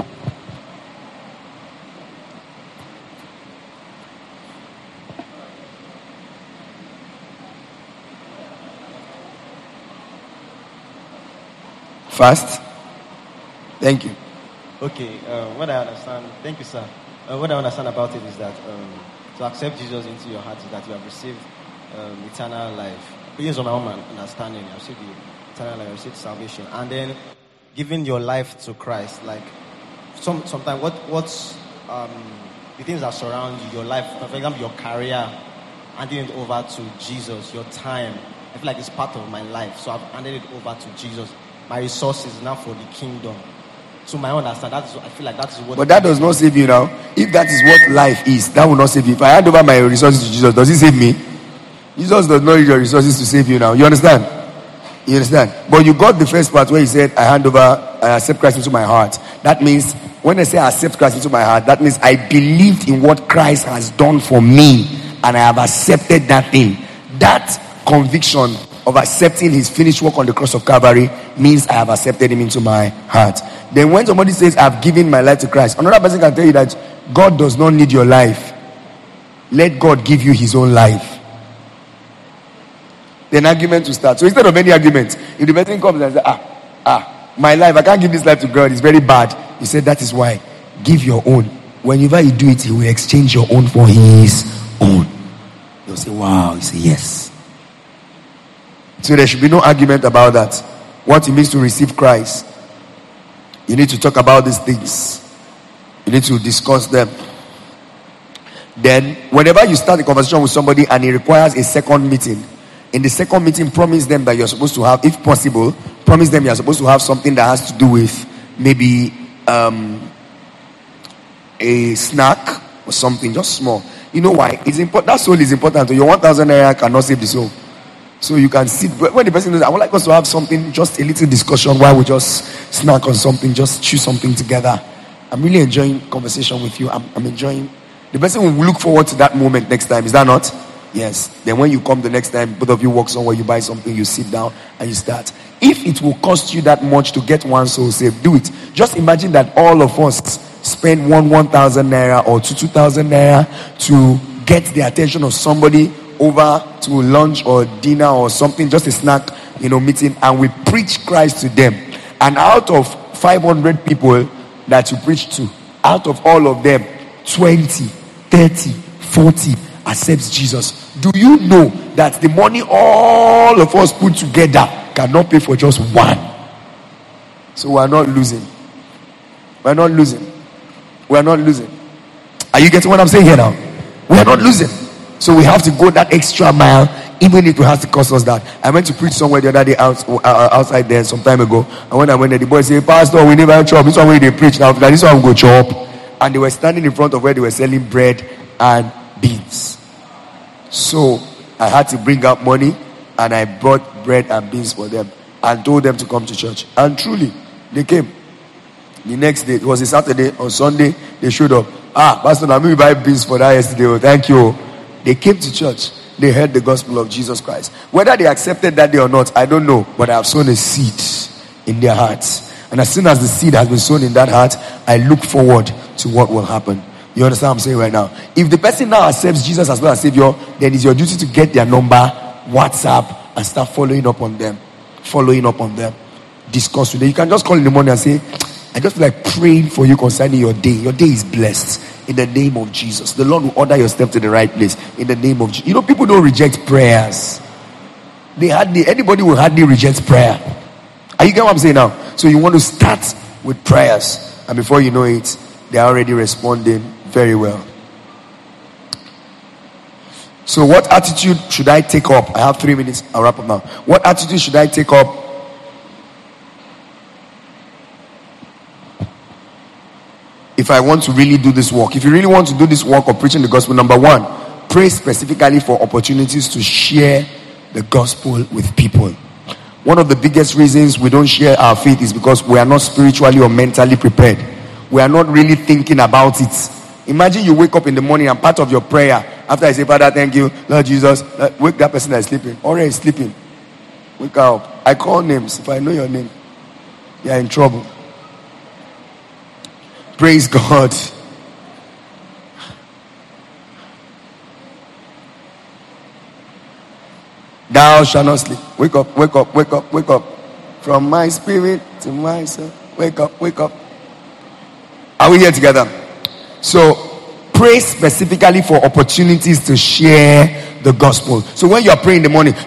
Fast. Thank you. Okay, uh, what I understand, thank you, sir. Uh, what I understand about it is that um, to accept Jesus into your heart is that you have received um, eternal life. Based on my own understanding, I've received the eternal life, I've received salvation. And then giving your life to Christ, like some sometimes what what's um, the things that surround you, your life, for example, your career, handing it over to Jesus, your time. I feel like it's part of my life, so I've handed it over to Jesus. My resources now for the kingdom. So my understand that is, I feel like that is what. But that does not save you now. If that is what life is, that will not save you. If I hand over my resources to Jesus, does He save me? Jesus does not use your resources to save you now. You understand? You understand? But you got the first part where He said, "I hand over, I accept Christ into my heart." That means when I say I accept Christ into my heart, that means I believed in what Christ has done for me, and I have accepted that thing. That conviction of accepting His finished work on the cross of Calvary means I have accepted Him into my heart. Then when somebody says, "I've given my life to Christ," another person can tell you that God does not need your life. Let God give you His own life. Then argument will start. So instead of any argument, if the person comes and says, ah, ah, my life, I can't give this life to God, it's very bad. You said, that is why. Give your own. Whenever you do it, He will exchange your own for His own. You'll say, wow. You say, yes. So there should be no argument about that. What it means to receive Christ. You need to talk about these things. You need to discuss them. Then, whenever you start a conversation with somebody and it requires a second meeting, in the second meeting, promise them that you're supposed to have, if possible, promise them you're supposed to have something that has to do with maybe um, a snack or something, just small. You know why? It's important. That soul is important. Your one thousand naira cannot save the soul. So you can sit. When the person knows, I would like us to have something, just a little discussion while we just snack on something, just choose something together. I'm really enjoying conversation with you. I'm, I'm enjoying. The person will look forward to that moment next time. Is that not? Yes. Then when you come the next time, both of you walk somewhere, you buy something, you sit down and you start. If it will cost you that much to get one soul saved, do it. Just imagine that all of us spend one one thousand naira or two two thousand naira to get the attention of somebody over to lunch or dinner or something, just a snack, you know, meeting, and we preach Christ to them. And out of five hundred people that you preach to, out of all of them, twenty, thirty, forty accepts Jesus. Do you know that the money all of us put together cannot pay for just one? So we are not losing. We are not losing. We are not losing. Are you getting what I'm saying here now? We are not losing. So we have to go that extra mile, even if it has to cost us that. I went to preach somewhere the other day out, uh, outside there some time ago. And when I went there, the boy said, "Pastor, we never chop. This one where they preach now. This one we go chop." And they were standing in front of where they were selling bread and beans. So I had to bring out money, and I brought bread and beans for them and told them to come to church. And truly, they came. The next day, it was a Saturday. On Sunday, they showed up. Ah, Pastor, now me buy beans for that yesterday. Oh, thank you. They came to church. They heard the gospel of Jesus Christ. Whether they accepted that day or not, I don't know. But I have sown a seed in their hearts. And as soon as the seed has been sown in that heart, I look forward to what will happen. You understand what I'm saying right now? If the person now accepts Jesus as well as Savior, then it's your duty to get their number, WhatsApp, and start following up on them. Following up on them. Discuss with them. You can just call in the morning and say, I just feel like praying for you concerning your day. Your day is blessed. In the name of Jesus. The Lord will order your step to the right place. In the name of Jesus. You know, people don't reject prayers. They hardly, anybody will hardly reject prayer. Are you getting what I'm saying now? So you want to start with prayers. And before you know it, they are already responding very well. So what attitude should I take up? I have three minutes. I'll wrap up now. What attitude should I take up if I want to really do this work? If you really want to do this work of preaching the gospel, number one, pray specifically for opportunities to share the gospel with people. One of the biggest reasons we don't share our faith is because we are not spiritually or mentally prepared. We are not really thinking about it. Imagine you wake up in the morning and part of your prayer, after I say, Father, thank you, Lord Jesus, uh, wake that person that is sleeping. Already sleeping. Wake up. I call names. If I know your name, you are in trouble. Praise God. Thou shalt not sleep. Wake up, wake up, wake up, wake up. From my spirit to my soul. Wake up, wake up. Are we here together? So, pray specifically for opportunities to share the gospel. So when you are praying in the morning,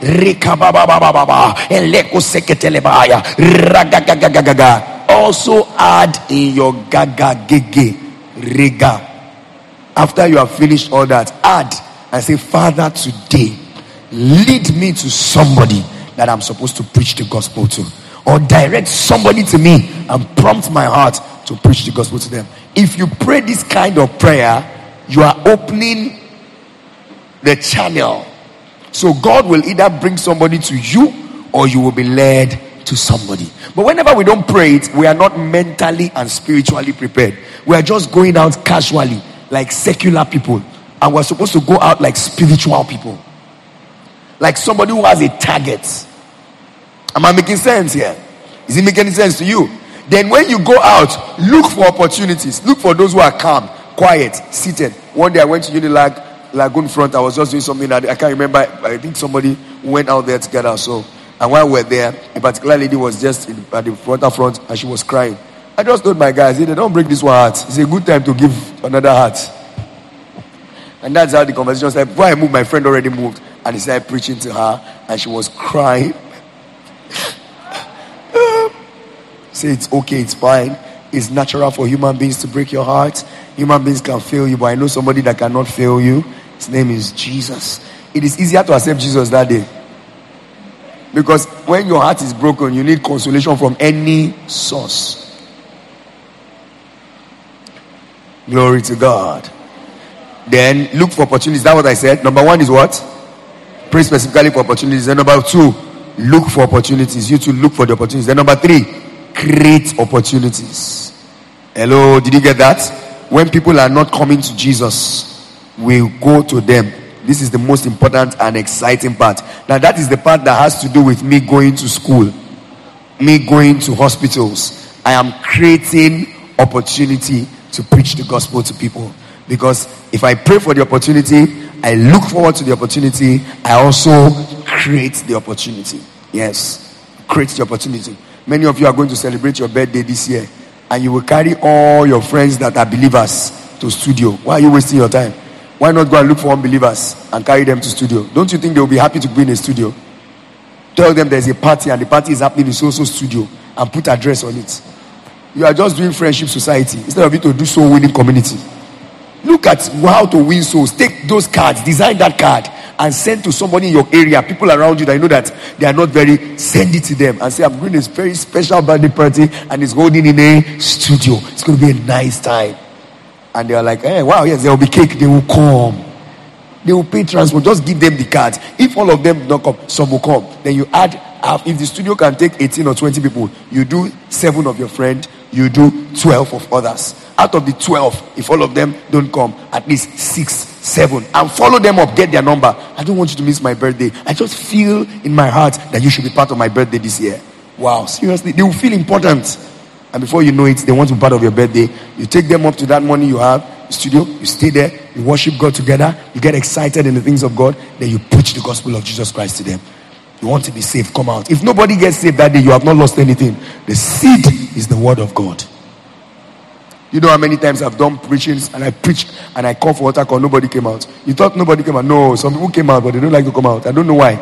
also add in your gaga gege rega. After you have finished all that, add and say, Father, today lead me to somebody that I'm supposed to preach the gospel to, or direct somebody to me and prompt my heart to preach the gospel to them. If you pray this kind of prayer, you are opening the channel. So God will either bring somebody to you, or you will be led to somebody. But whenever we don't pray it, we are not mentally and spiritually prepared. We are just going out casually like secular people, and we're supposed to go out like spiritual people, like somebody who has a target. Am I making sense here? Is it making sense to you? Then when you go out, look for opportunities. Look for those who are calm, quiet, seated. One day I went to Unilag Lagoon front. I was just doing something that I can't remember. I think somebody went out there together. So, and while we were there, a particular lady was just in, at the front of front, and she was crying. I just told my guys, they don't break this one heart. It's a good time to give another heart. And that's how the conversation started. Before I moved, my friend already moved, and he started preaching to her, and she was crying. Say it's okay, it's fine. It's natural for human beings to break your heart. Human beings can fail you, but I know somebody that cannot fail you. His name is Jesus. It is easier to accept Jesus that day, because when your heart is broken, you need consolation from any source. Glory to God. Then look for opportunities. That's what I said. Number one is what? Pray specifically for opportunities. Then number two, look for opportunities. You too look for the opportunities. Then number three, create opportunities. Hello, did you get that? When people are not coming to Jesus, we go to them. This is the most important and exciting part. Now that is the part that has to do with me going to school, me going to hospitals. I am creating opportunity to preach the gospel to people. Because if I pray for the opportunity, I look forward to the opportunity, I also create the opportunity. Yes, create the opportunity. Many of you are going to celebrate your birthday this year, and you will carry all your friends that are believers to studio. Why are you wasting your time? Why not go and look for unbelievers and carry them to studio? Don't you think they will be happy to be in a studio? Tell them there's a party, and the party is happening in so-so studio, and put address on it. You are just doing friendship society instead of you to do soul winning community. Look at how to win souls. Take those cards, design that card, and send to somebody in your area, people around you that you know that they are not very, send it to them and say, I'm doing this very special birthday party, and it's holding in a studio. It's going to be a nice time. And they are like, hey, wow, yes, there will be cake. They will come. They will pay transport. Just give them the cards. If all of them do not come, some will come. Then you add, if the studio can take eighteen or twenty people, you do seven of your friends, you do twelve of others. Out of the twelve, if all of them don't come, at least six, seven, and follow them up, get their number. I don't want you to miss my birthday. I just feel in my heart that you should be part of my birthday this year. Wow, seriously, they will feel important. And before you know it, they want to be part of your birthday. You take them up to that money you have, studio, you stay there, you worship God together, you get excited in the things of God, then you preach the gospel of Jesus Christ to them. You want to be saved, come out. If nobody gets saved that day, you have not lost anything. The seed is the word of God. You know how many times I've done preachings and I preached and I called for altar call, nobody came out. You thought nobody came out? No, some people came out, but they don't like to come out. I don't know why.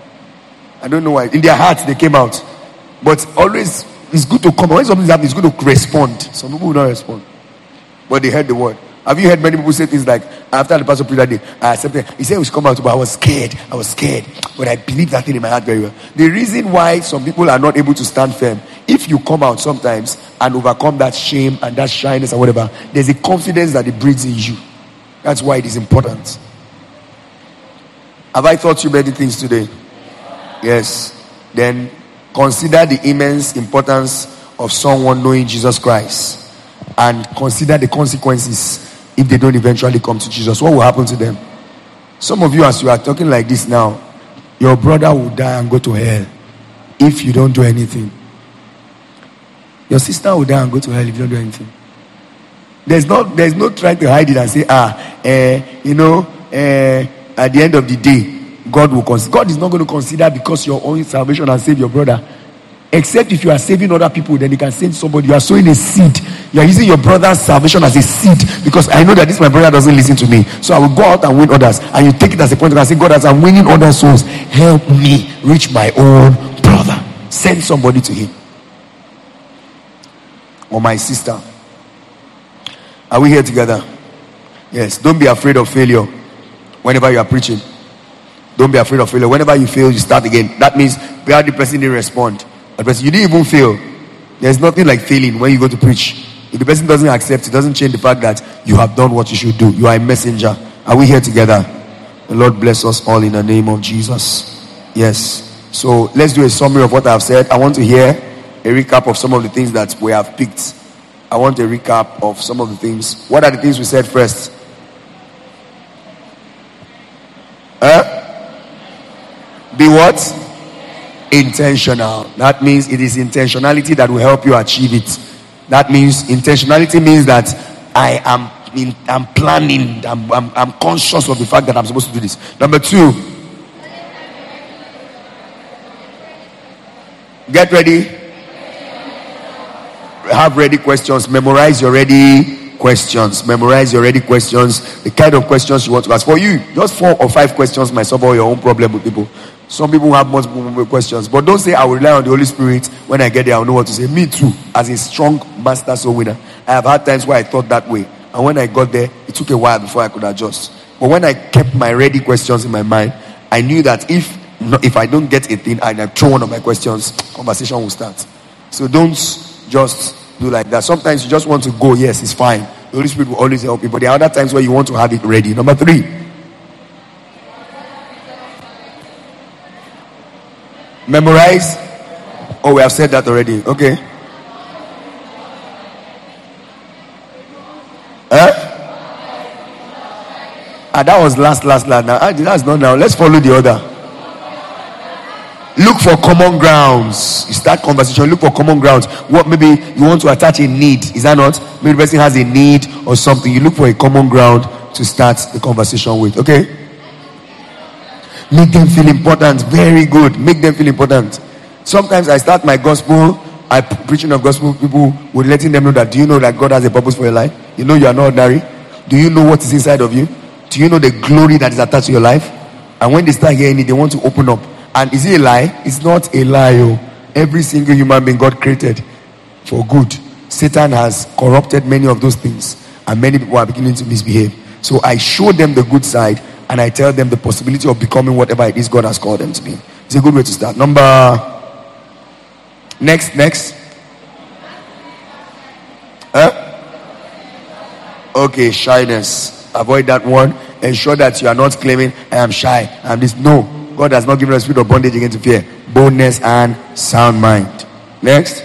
I don't know why. In their hearts, they came out. But always, it's good to come out. When something happens, it's good to respond. Some people will not respond. But they heard the word. Have you heard many people say things like, after the pastor prayed that day, I accepted. He said we should come out, but I was scared. I was scared. But I believe that thing in my heart very well. The reason why some people are not able to stand firm, if you come out sometimes and overcome that shame and that shyness or whatever, there's a confidence that it breeds in you. That's why it is important. Have I taught you many things today? Yes. Then consider the immense importance of someone knowing Jesus Christ, and consider the consequences if they don't eventually come to Jesus. What will happen to them? Some of you, as you are talking like this now, your brother will die and go to hell if you don't do anything. Your sister will die and go to hell if you don't do anything. There's no, there's no trying to hide it and say, ah, eh, you know, eh, at the end of the day, God will consider. God is not going to consider because your own salvation and save your brother. Except if you are saving other people, then you can save somebody. You are sowing a seed. You are using your brother's salvation as a seed, because I know that this my brother doesn't listen to me, so I will go out and win others. And you take it as a point and say, God, as I'm winning other souls, help me reach my own brother. Send somebody to him. or my sister. Are we here together? Yes. Don't be afraid of failure whenever you are preaching. Don't be afraid of failure. Whenever you fail, you start again. That means where the person didn't respond. The person, you didn't even fail. There's nothing like failing when you go to preach. If the person doesn't accept, it doesn't change the fact that you have done what you should do. You are a messenger. Are we here together? The Lord bless us all in the name of Jesus. Yes. So let's do a summary of what I have said. I want to hear a recap of some of the things that we have picked. I want a recap of some of the things. What are the things we said first? Huh? Be what? Intentional. That means it is intentionality that will help you achieve it. That means intentionality means that I am in, I'm planning. I'm, I'm, I'm conscious of the fact that I'm supposed to do this. Number two, get ready. Have ready questions. Memorize your ready questions. Memorize your ready questions. The kind of questions you want to ask. For you, just four or five questions might solve all your own problem with people. Some people have multiple questions, but don't say I will rely on the Holy Spirit. When I get there, I'll know what to say. Me too, as a strong master soul winner, I have had times where I thought that way, and when I got there, it took a while before I could adjust. But when I kept my ready questions in my mind, I knew that if if I don't get a thing and I throw one of my questions, conversation will start. So don't just do like that. Sometimes you just want to go. Yes, it's fine. The Holy Spirit will always help you. But there are other times where you want to have it ready. Number three. Memorize. Oh, we have said that already. Okay. Huh? Ah, that was last, last, last. Now, ah, that's not now. Let's follow the order. Look for common grounds. You start conversation. Look for common grounds. What maybe you want to attach a need. Is that not? Maybe the person has a need or something. You look for a common ground to start the conversation with. Okay. Make them feel important. Very good. Make them feel important. Sometimes I start my gospel, I preaching of gospel, people would letting them know that, do you know that God has a purpose for your life? You know you are not ordinary. Do you know what is inside of you? Do you know the glory that is attached to your life? And when they start hearing it, they want to open up. And is it a lie? It's not a lie. Oh. Every single human being God created for good. Satan has corrupted many of those things, and many people are beginning to misbehave. So I show them the good side, and I tell them the possibility of becoming whatever it is God has called them to be. It's a good way to start. Number next, next. Huh? Okay, shyness. Avoid that one. Ensure that you are not claiming I am shy. I am this. No, God has not given us a spirit of bondage against fear, boldness and sound mind. Next.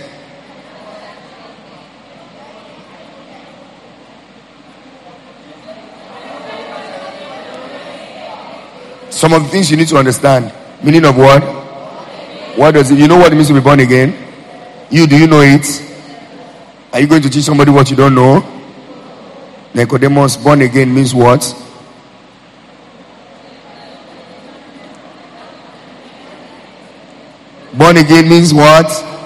Some of the things you need to understand. Meaning of what? What does it? You know what it means to be born again? You, do you know it? Are you going to teach somebody what you don't know? Nicodemus, born again means what? Born again means what?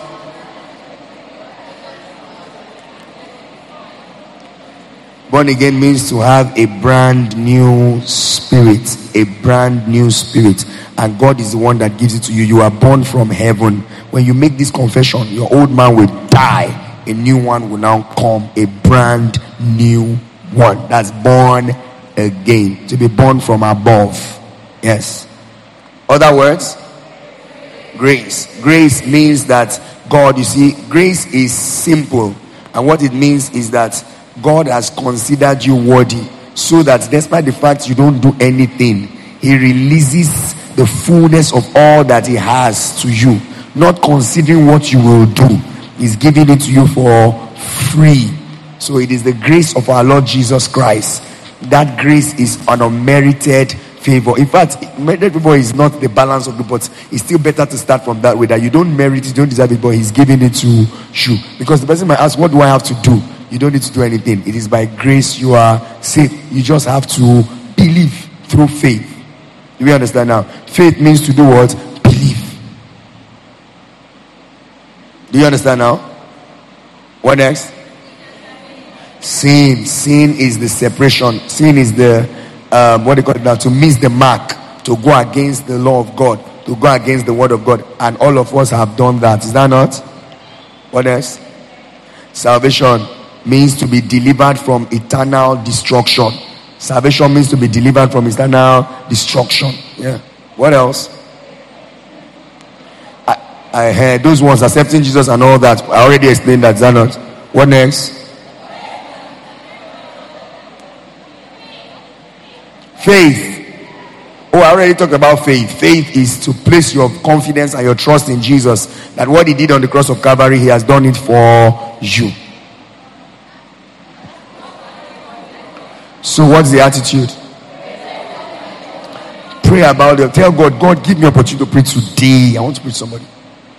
Born again means to have a brand new spirit. A brand new spirit. And God is the one that gives it to you. You are born from heaven. When you make this confession, your old man will die. A new one will now come. A brand new one. That's born again. To be born from above. Yes. Other words? Grace. Grace means that God, you see, grace is simple. And what it means is that God has considered you worthy, so that despite the fact you don't do anything, He releases the fullness of all that He has to you, not considering what you will do. He's giving it to you for free. So it is the grace of our Lord Jesus Christ. That grace is an unmerited favor. In fact, merited favor is not the balance of the, but it's still better to start from that way, that you don't merit it, you don't deserve it, but He's giving it to you. Because the person might ask, what do I have to do? You don't need to do anything. It is by grace you are saved. You just have to believe through faith. Do we understand now? Faith means to do what? Believe. Do you understand now? What next? Sin. Sin is the separation. Sin is the, um, what do you call it now? To miss the mark. To go against the law of God. To go against the word of God. And all of us have done that. Is that not? What else? Salvation means to be delivered from eternal destruction. Salvation means to be delivered from eternal destruction. Yeah. What else? I, I heard those ones accepting Jesus and all that. I already explained that. Is that not? What next? Faith. Oh, I already talked about faith. Faith is to place your confidence and your trust in Jesus. That what he did on the cross of Calvary, he has done it for you. So what's the attitude? Pray about it. Tell God, God, give me opportunity to pray today. I want to preach somebody.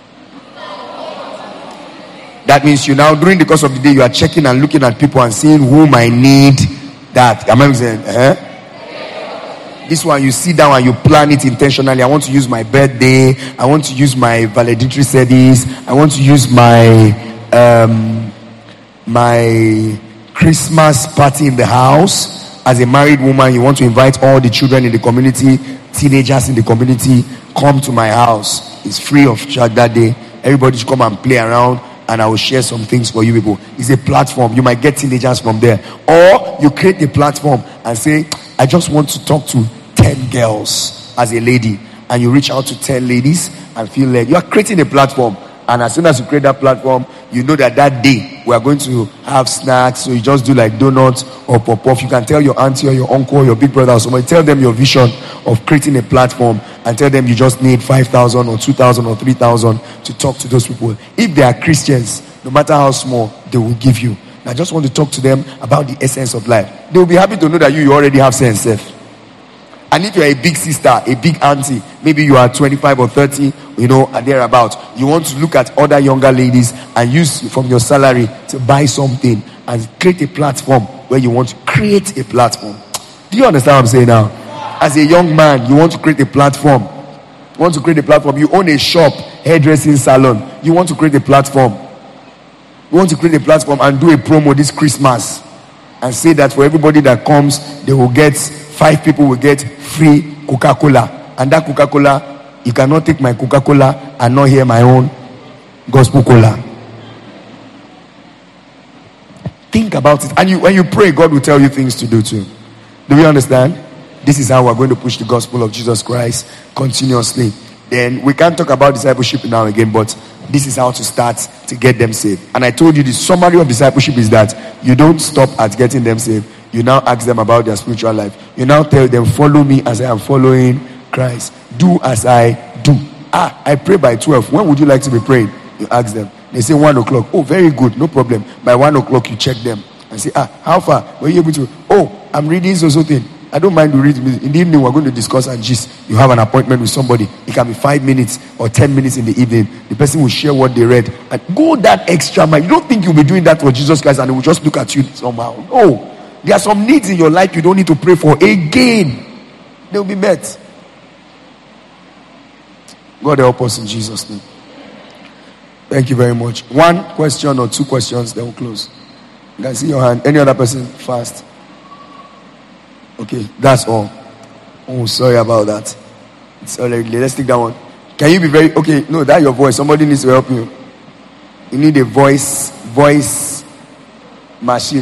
That means you now, during the course of the day, you are checking and looking at people and seeing whom I need that. Am I saying, eh? This one, you sit down and you plan it intentionally. I want to use my birthday. I want to use my valedictory service. I want to use my um, my Christmas party in the house. As a married woman, you want to invite all the children in the community, teenagers in the community, come to my house. It's free of charge that day. Everybody should come and play around, and I will share some things for you people. It's a platform. You might get teenagers from there. Or you create a platform and say, I just want to talk to ten girls as a lady, and you reach out to ten ladies and feel led. You are creating a platform, and as soon as you create that platform, you know that that day we are going to have snacks. So you just do like donuts or pop-off. You can tell your auntie or your uncle or your big brother or somebody, tell them your vision of creating a platform, and tell them you just need five thousand or two thousand or three thousand to talk to those people. If they are Christians, no matter how small, they will give you. I just want to talk to them about the essence of life. They will be happy to know that you, you already have sense. And if you're a big sister, a big auntie, maybe you are twenty-five or thirty, you know, and thereabout, you want to look at other younger ladies and use from your salary to buy something and create a platform where you want to create a platform. Do you understand what I'm saying now? As a young man, you want to create a platform. You want to create a platform. You own a shop, hairdressing salon. You want to create a platform. You want to create a platform and do a promo this Christmas and say that for everybody that comes, they will get, five people will get free Coca-Cola. And that Coca-Cola, you cannot take my Coca-Cola and not hear my own gospel cola. Think about it. And you, when you pray, God will tell you things to do too. Do we understand? This is how we're going to push the gospel of Jesus Christ continuously. Then we can't talk about discipleship now again, but this is how to start to get them saved. And I told you the summary of discipleship is that you don't stop at getting them saved. You now ask them about their spiritual life. You now tell them, follow me as I am following Christ. Do as I do. Ah, I pray by twelve. When would you like to be praying? You ask them. They say one o'clock. Oh, very good. No problem. By one o'clock, you check them and say, ah, how far were you able to? Oh, I'm reading so-so thing. I don't mind to read. In the evening, we're going to discuss and gist. You have an appointment with somebody. It can be five minutes or ten minutes in the evening. The person will share what they read. And go that extra mile. You don't think you'll be doing that for Jesus Christ and he will just look at you somehow. No. There are some needs in your life you don't need to pray for again. They'll be met. God help us in Jesus' name. Thank you very much. One question or two questions, then we'll close. You can see your hand. Any other person? Fast. Okay, that's all. Oh, sorry about that. It's already late. Let's take that one. Can you be very okay? No, that's your voice. Somebody needs to help you. You need a voice, voice machine.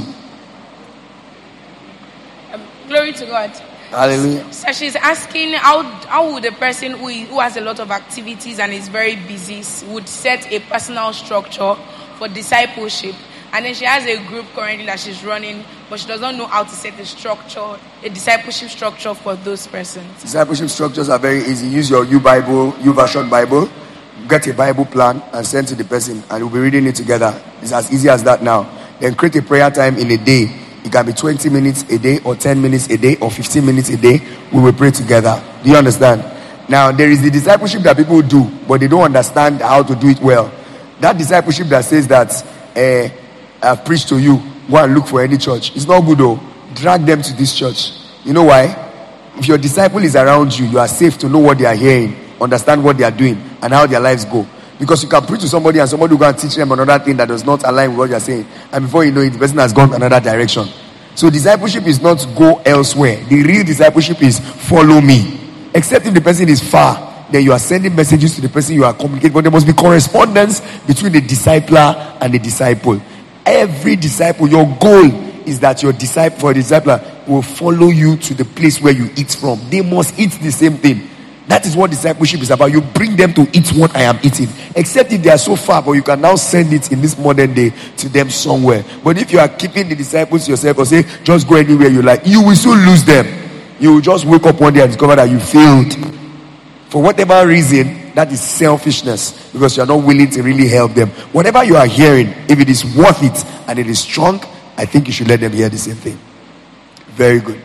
Um, glory to God. Hallelujah. So she's asking how how would a person who, is, who has a lot of activities and is very busy would set a personal structure for discipleship. And then she has a group currently that she's running, but she does not know how to set a structure, a discipleship structure for those persons. Discipleship structures are very easy. Use your U Bible, YouVersion Bible, get a Bible plan and send to the person, and we'll be reading it together. It's as easy as that now. Then create a prayer time in a day. It can be twenty minutes a day, or ten minutes a day, or fifteen minutes a day. We will pray together. Do you understand? Now, there is the discipleship that people do, but they don't understand how to do it well. That discipleship that says that, uh, I've preached to you, go and look for any church. It's not good though. Drag them to this church. You know why? If your disciple is around you, you are safe to know what they are hearing, understand what they are doing, and how their lives go. Because you can preach to somebody and somebody will go and teach them another thing that does not align with what you are saying. And before you know it, the person has gone another direction. So discipleship is not go elsewhere. The real discipleship is follow me. Except if the person is far, then you are sending messages to the person you are communicating. But there must be correspondence between the discipler and the disciple. Every disciple, your goal is that your disciple, for disciple, will follow you to the place where you eat from. They must eat the same thing. That is what discipleship is about. You bring them to eat what I am eating. Except if they are so far, but you can now send it in this modern day to them somewhere. But if you are keeping the disciples yourself or say, just go anywhere you like, you will soon lose them. You will just wake up one day and discover that you failed. For whatever reason, that is selfishness. Because you are not willing to really help them. Whatever you are hearing, if it is worth it and it is strong, I think you should let them hear the same thing. Very good.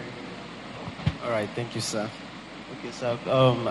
All right, thank you, sir. Okay, sir. Um,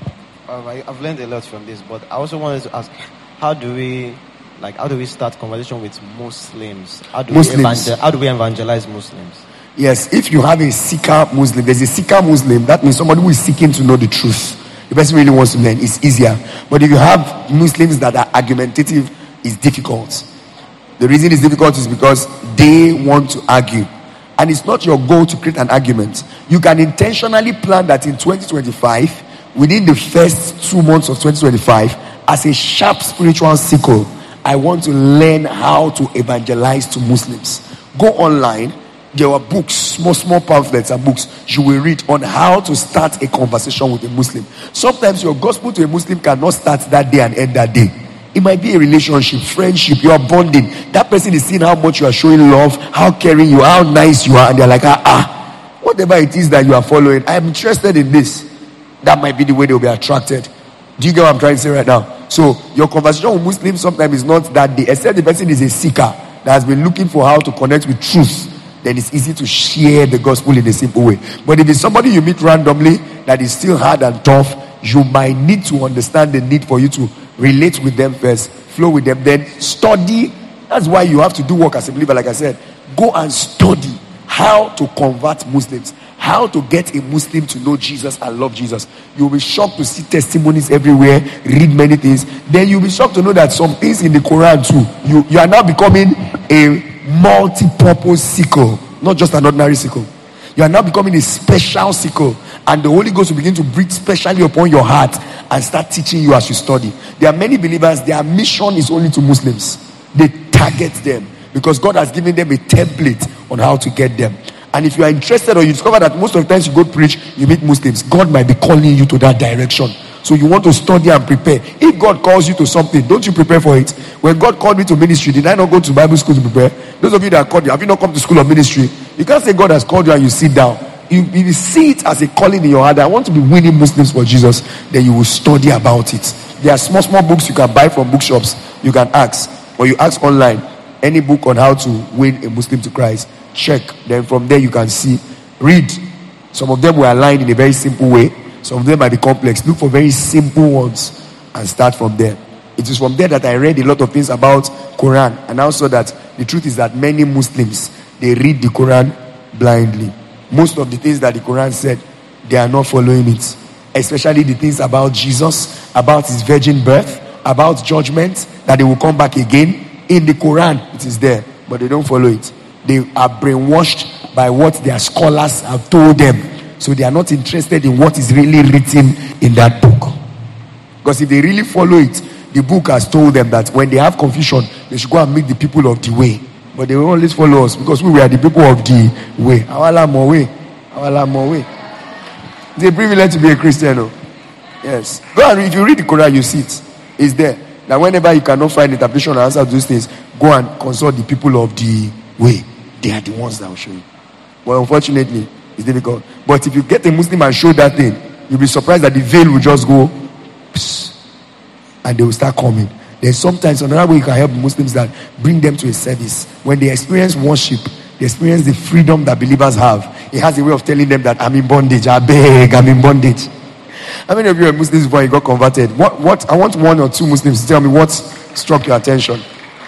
um, I, I've learned a lot from this, but I also wanted to ask, how do we, like, how do we start conversation with Muslims? How do Muslims. we evangel- how do we evangelize Muslims? Yes, if you have a seeker Muslim, there's a seeker Muslim. That means somebody who is seeking to know the truth. The person really wants to learn. It's easier. But if you have Muslims that are argumentative, it's difficult. The reason it's difficult is because they want to argue. And it's not your goal to create an argument. You can intentionally plan that in twenty twenty-five, within the first two months of twenty twenty-five, as a sharp spiritual sickle, I want to learn how to evangelize to Muslims. Go online. There are books, small, small pamphlets and books you will read on how to start a conversation with a Muslim. Sometimes your gospel to a Muslim cannot start that day and end that day. It might be a relationship, friendship, you are bonding. That person is seeing how much you are showing love, how caring you are, how nice you are, and they're like, ah, ah, whatever it is that you are following, I am interested in this. That might be the way they'll be attracted. Do you get what I'm trying to say right now? So your conversation with Muslims sometimes is not that day, except the person is a seeker that has been looking for how to connect with truth. Then it's easy to share the gospel in a simple way. But if it's somebody you meet randomly that is still hard and tough, you might need to understand the need for you to relate with them first, flow with them, then study. That's why you have to do work as a believer. Like I said, go and study how to convert Muslims, how to get a Muslim to know Jesus and love Jesus. You'll be shocked to see testimonies everywhere, read many things. Then you'll be shocked to know that some things in the Quran too, you, you are now becoming a multi-purpose sickle, not just an ordinary sickle. You are now becoming a special sickle, and the Holy Ghost will begin to breathe specially upon your heart and start teaching you as you study. There are many believers, their mission is only to Muslims. They target them because God has given them a template on how to get them. And if you are interested, or you discover that most of the times you go preach, you meet Muslims, God might be calling you to that direction. So you want to study and prepare. If God calls you to something, don't you prepare for it? When God called me to ministry, did I not go to Bible school to prepare? Those of you that are called you, have you not come to school of ministry? You can't say God has called you and you sit down. You, you see it as a calling in your heart. I want to be winning Muslims for Jesus. Then you will study about it. There are small, small books you can buy from bookshops. You can ask, or you ask online, any book on how to win a Muslim to Christ. Check. Then from there you can see, read. Some of them were aligned in a very simple way. Some of them might be complex. Look for very simple ones and start from there. It is from there that I read a lot of things about Quran, and also that the truth is that many Muslims, they read the Quran blindly. Most of the things that the Quran said, they are not following it. Especially the things about Jesus, about his virgin birth, about judgment, that they will come back again. In the Quran, it is there, but they don't follow it. They are brainwashed by what their scholars have told them. So they are not interested in what is really written in that book. Because if they really follow it, the book has told them that when they have confusion, they should go and meet the people of the way. But they will always follow us because we were the people of the way. Awala more way. Awala more way. It's a privilege to be a Christian. No? Yes. Go and read. If you read the Quran, you see it. It's there. Now whenever you cannot find interpretation or answer to those things, go and consult the people of the way. They are the ones that will show you. But unfortunately, it's difficult. But if you get a Muslim and show that thing, you'll be surprised that the veil will just go psst, and they will start coming. Then sometimes another way you can help Muslims, that bring them to a service. When they experience worship, they experience the freedom that believers have. It has a way of telling them that I'm in bondage. I beg, I'm in bondage. How many of you are Muslims before you got converted? What what I want one or two Muslims to tell me what struck your attention.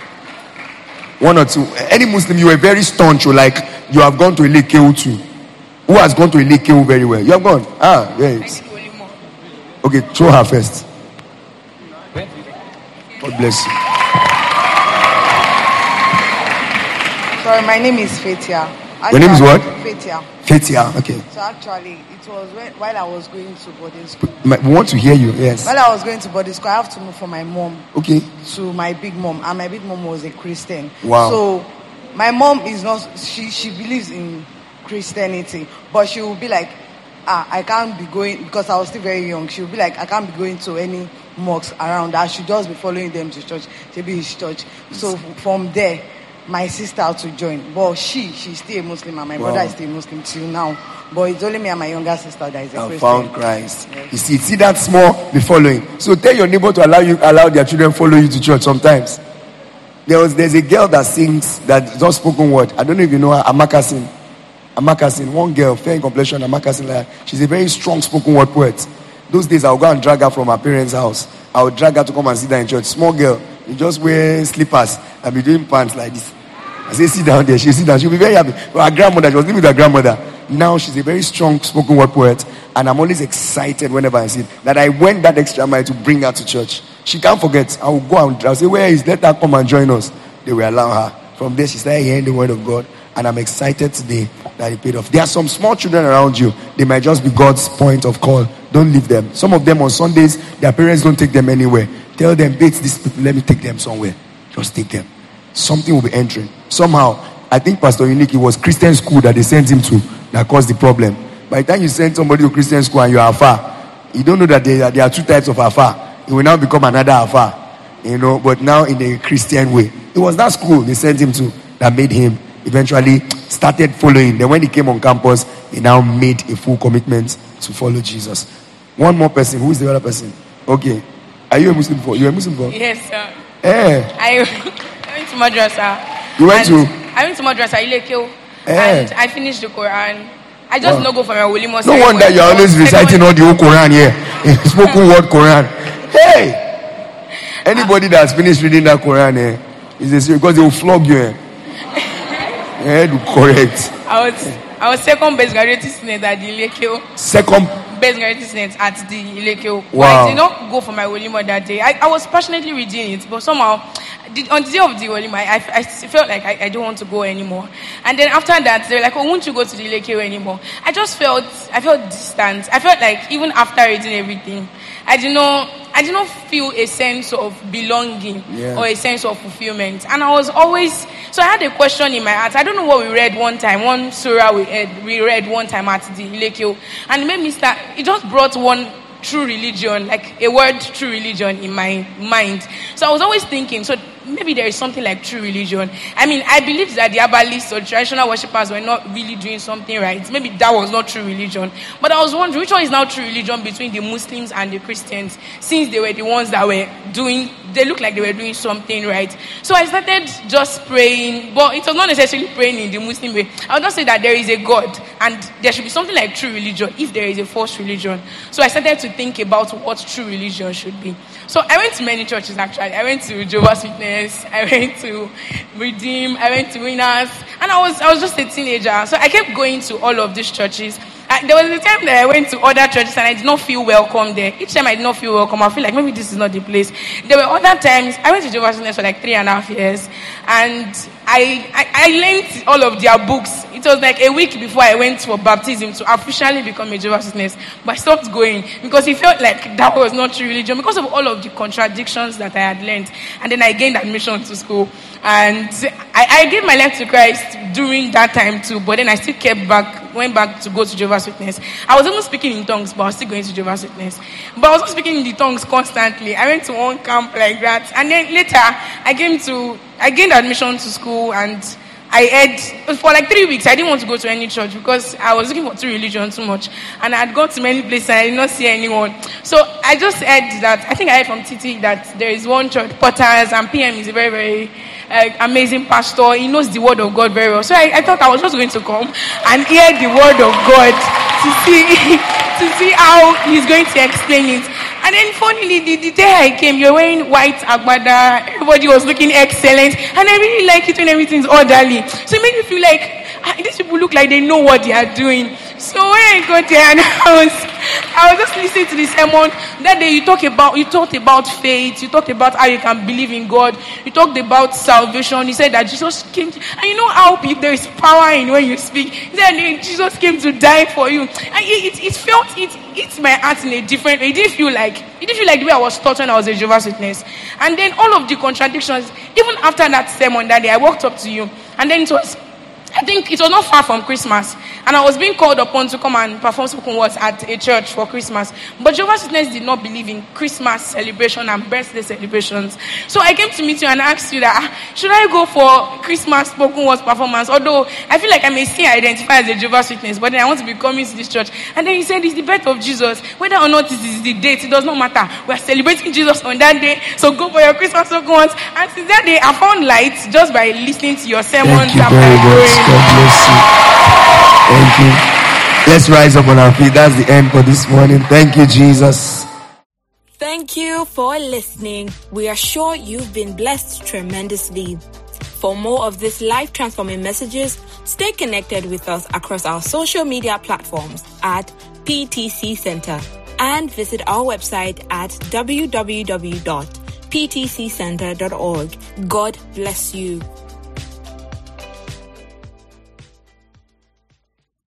One or two. Any Muslim, you were very staunch, or like you have gone to Ilekeu too. Who has gone to Ilekeu very well? You have gone. Ah, yes. Okay, throw her first. God bless you. Sorry, my name is Fetia. Your name is what? Fetia. Fetia, okay. So actually, it was when, while I was going to boarding school. My, we want to hear you, yes. While I was going to boarding school, I have to move from my mom okay. to my big mom. And my big mom was a Christian. Wow. So my mom is not, she, she believes in Christianity. But she will be like, ah, I can't be going, because I was still very young. She will be like, I can't be going to any mosques around. I should just be following them to church, to be his church. So from there, my sister had to join, but she she's still a Muslim, and my wow. brother is still a Muslim till now. But it's only me and my younger sister that is a I Christian. Found Christ. Yes. You see, see that small be following. So tell your neighbor to allow you allow their children follow you to church. Sometimes there was there's a girl that sings that just spoken word. I don't know if you know her, Amakasin. Amakasin, one girl, fair in complexion, Amakasin. Like, she's a very strong spoken word poet. Those days I would go and drag her from her parents' house. I would drag her to come and sit down in church. Small girl. You just wear slippers and be doing pants like this. I say, sit down there. She sit down. She'll be very happy. But her grandmother, she was living with her grandmother. Now she's a very strong spoken word poet. And I'm always excited whenever I see it, that I went that extra mile to bring her to church. She can't forget. I will go and I'll say, where is? Let her come and join us. They will allow her. From there, she started hearing the word of God. And I'm excited today that it paid off. There are some small children around you. They might just be God's point of call. Don't leave them. Some of them on Sundays, their parents don't take them anywhere. Tell them, bait these people, let me take them somewhere. Just take them. Something will be entering. Somehow, I think Pastor Unique, it was Christian school that they sent him to that caused the problem. By the time you send somebody to Christian school and you're afar, you don't know that there, there are two types of afar. It will now become another afar. You know, but now in a Christian way. It was that school they sent him to that made him eventually started following. Then when he came on campus, he now made a full commitment to follow Jesus. One more person. Who is the other person? Okay. Are you a Muslim before? You're a Muslim before? Yes, sir. Eh. I, I went to madrasa. You went to? I went to madrasa, Ilekeo. Eh. And I finished the Quran. I just wow. not go for my Wolimo. No wonder you're always reciting all the whole Quran here. Spoken word Quran. Hey! Anybody that's finished reading that Quran, eh, is a serious, because they will flog you, eh. Yeah, correct. I was I was second best graduate student at the Ilekeo. Second best graduate student at the Ilekeo. Wow. I did not go for my Wolimo that day. I, I was passionately reading it, but somehow the, on the day of the Wolimo, I, I, I felt like I, I don't want to go anymore. And then after that, they were like, "Oh, won't you go to the Ilekeo anymore?" I just felt I felt distant. I felt like even after reading everything, I did not I did not feel a sense of belonging yeah. or a sense of fulfillment. And I was always, so I had a question in my heart. I don't know what we read one time, one surah we read, we read one time at the Ilekeo. And it made me start, it just brought one true religion, like a word true religion in my mind. So I was always thinking, so maybe there is something like true religion. I mean, I believe that the Abbalists or traditional worshippers were not really doing something right. Maybe that was not true religion. But I was wondering, which one is now true religion between the Muslims and the Christians, since they were the ones that were doing, they looked like they were doing something right. So I started just praying, but it was not necessarily praying in the Muslim way. I would not say that there is a God, and there should be something like true religion if there is a false religion. So I started to think about what true religion should be. So I went to many churches actually. I went to Jehovah's Witness, I went to Redeem, I went to Winners, and I was I was just a teenager. So I kept going to all of these churches. I, there was a time that I went to other churches and I did not feel welcome there. Each time I did not feel welcome, I feel like maybe this is not the place. There were other times, I went to Jehovah's Witness for like three and a half years, and I, I, I learned all of their books. It was like a week before I went for baptism to officially become a Jehovah's Witness, but I stopped going because it felt like that was not true religion because of all of the contradictions that I had learned. And then I gained admission to school, and I, I gave my life to Christ during that time too, but then I still kept back, went back to go to Jehovah's Witness. I was even speaking in tongues, but I was still going to Jehovah's Witness. But I was also speaking in the tongues constantly. I went to one camp like that, and then later I came to, I gained admission to school, and I had, for like three weeks, I didn't want to go to any church because I was looking for true religion too much. And I had gone to many places and I did not see anyone. So I just heard that, I think I heard from Titi that there is one church, Potters, and P M is a very, very uh, amazing pastor. He knows the word of God very well. So I, I thought I was just going to come and hear the word of God to see, to see how he's going to explain it. And then funnily, the, the day I came, you're wearing white agbada, everybody was looking excellent, and I really like it when everything's orderly. So it made me feel like, ah, these people look like they know what they are doing. So when I got there and I was, I was just listening to the sermon. That day you talk about, you talked about faith. You talked about how you can believe in God. You talked about salvation. You said that Jesus came to, and you know how there is power in when you speak. You said that Jesus came to die for you. And it, it, it felt, it hit my heart in a different way. It didn't feel like, it didn't feel like the way I was taught when I was a Jehovah's Witness. And then all of the contradictions, even after that sermon that day, I walked up to you. And then it was, I think it was not far from Christmas, and I was being called upon to come and perform spoken words at a church for Christmas. But Jehovah's Witnesses did not believe in Christmas celebration and birthday celebrations. So I came to meet you and asked you that, should I go for Christmas spoken words performance? Although I feel like I may still identify as a Jehovah's Witness, but then I want to be coming to this church. And then he said, it's the birth of Jesus. Whether or not it is the date, it does not matter. We are celebrating Jesus on that day, so go for your Christmas spoken words. And since that day, I found light just by listening to your sermons. Thank you very much. God bless you. Thank you. Let's rise up on our feet. That's the end for this morning. Thank you, Jesus. Thank you for listening. We are sure you've been blessed tremendously. For more of these life transforming messages, stay connected with us across our social media platforms at P T C Center and visit our website at w w w dot p t c center dot org. God bless you.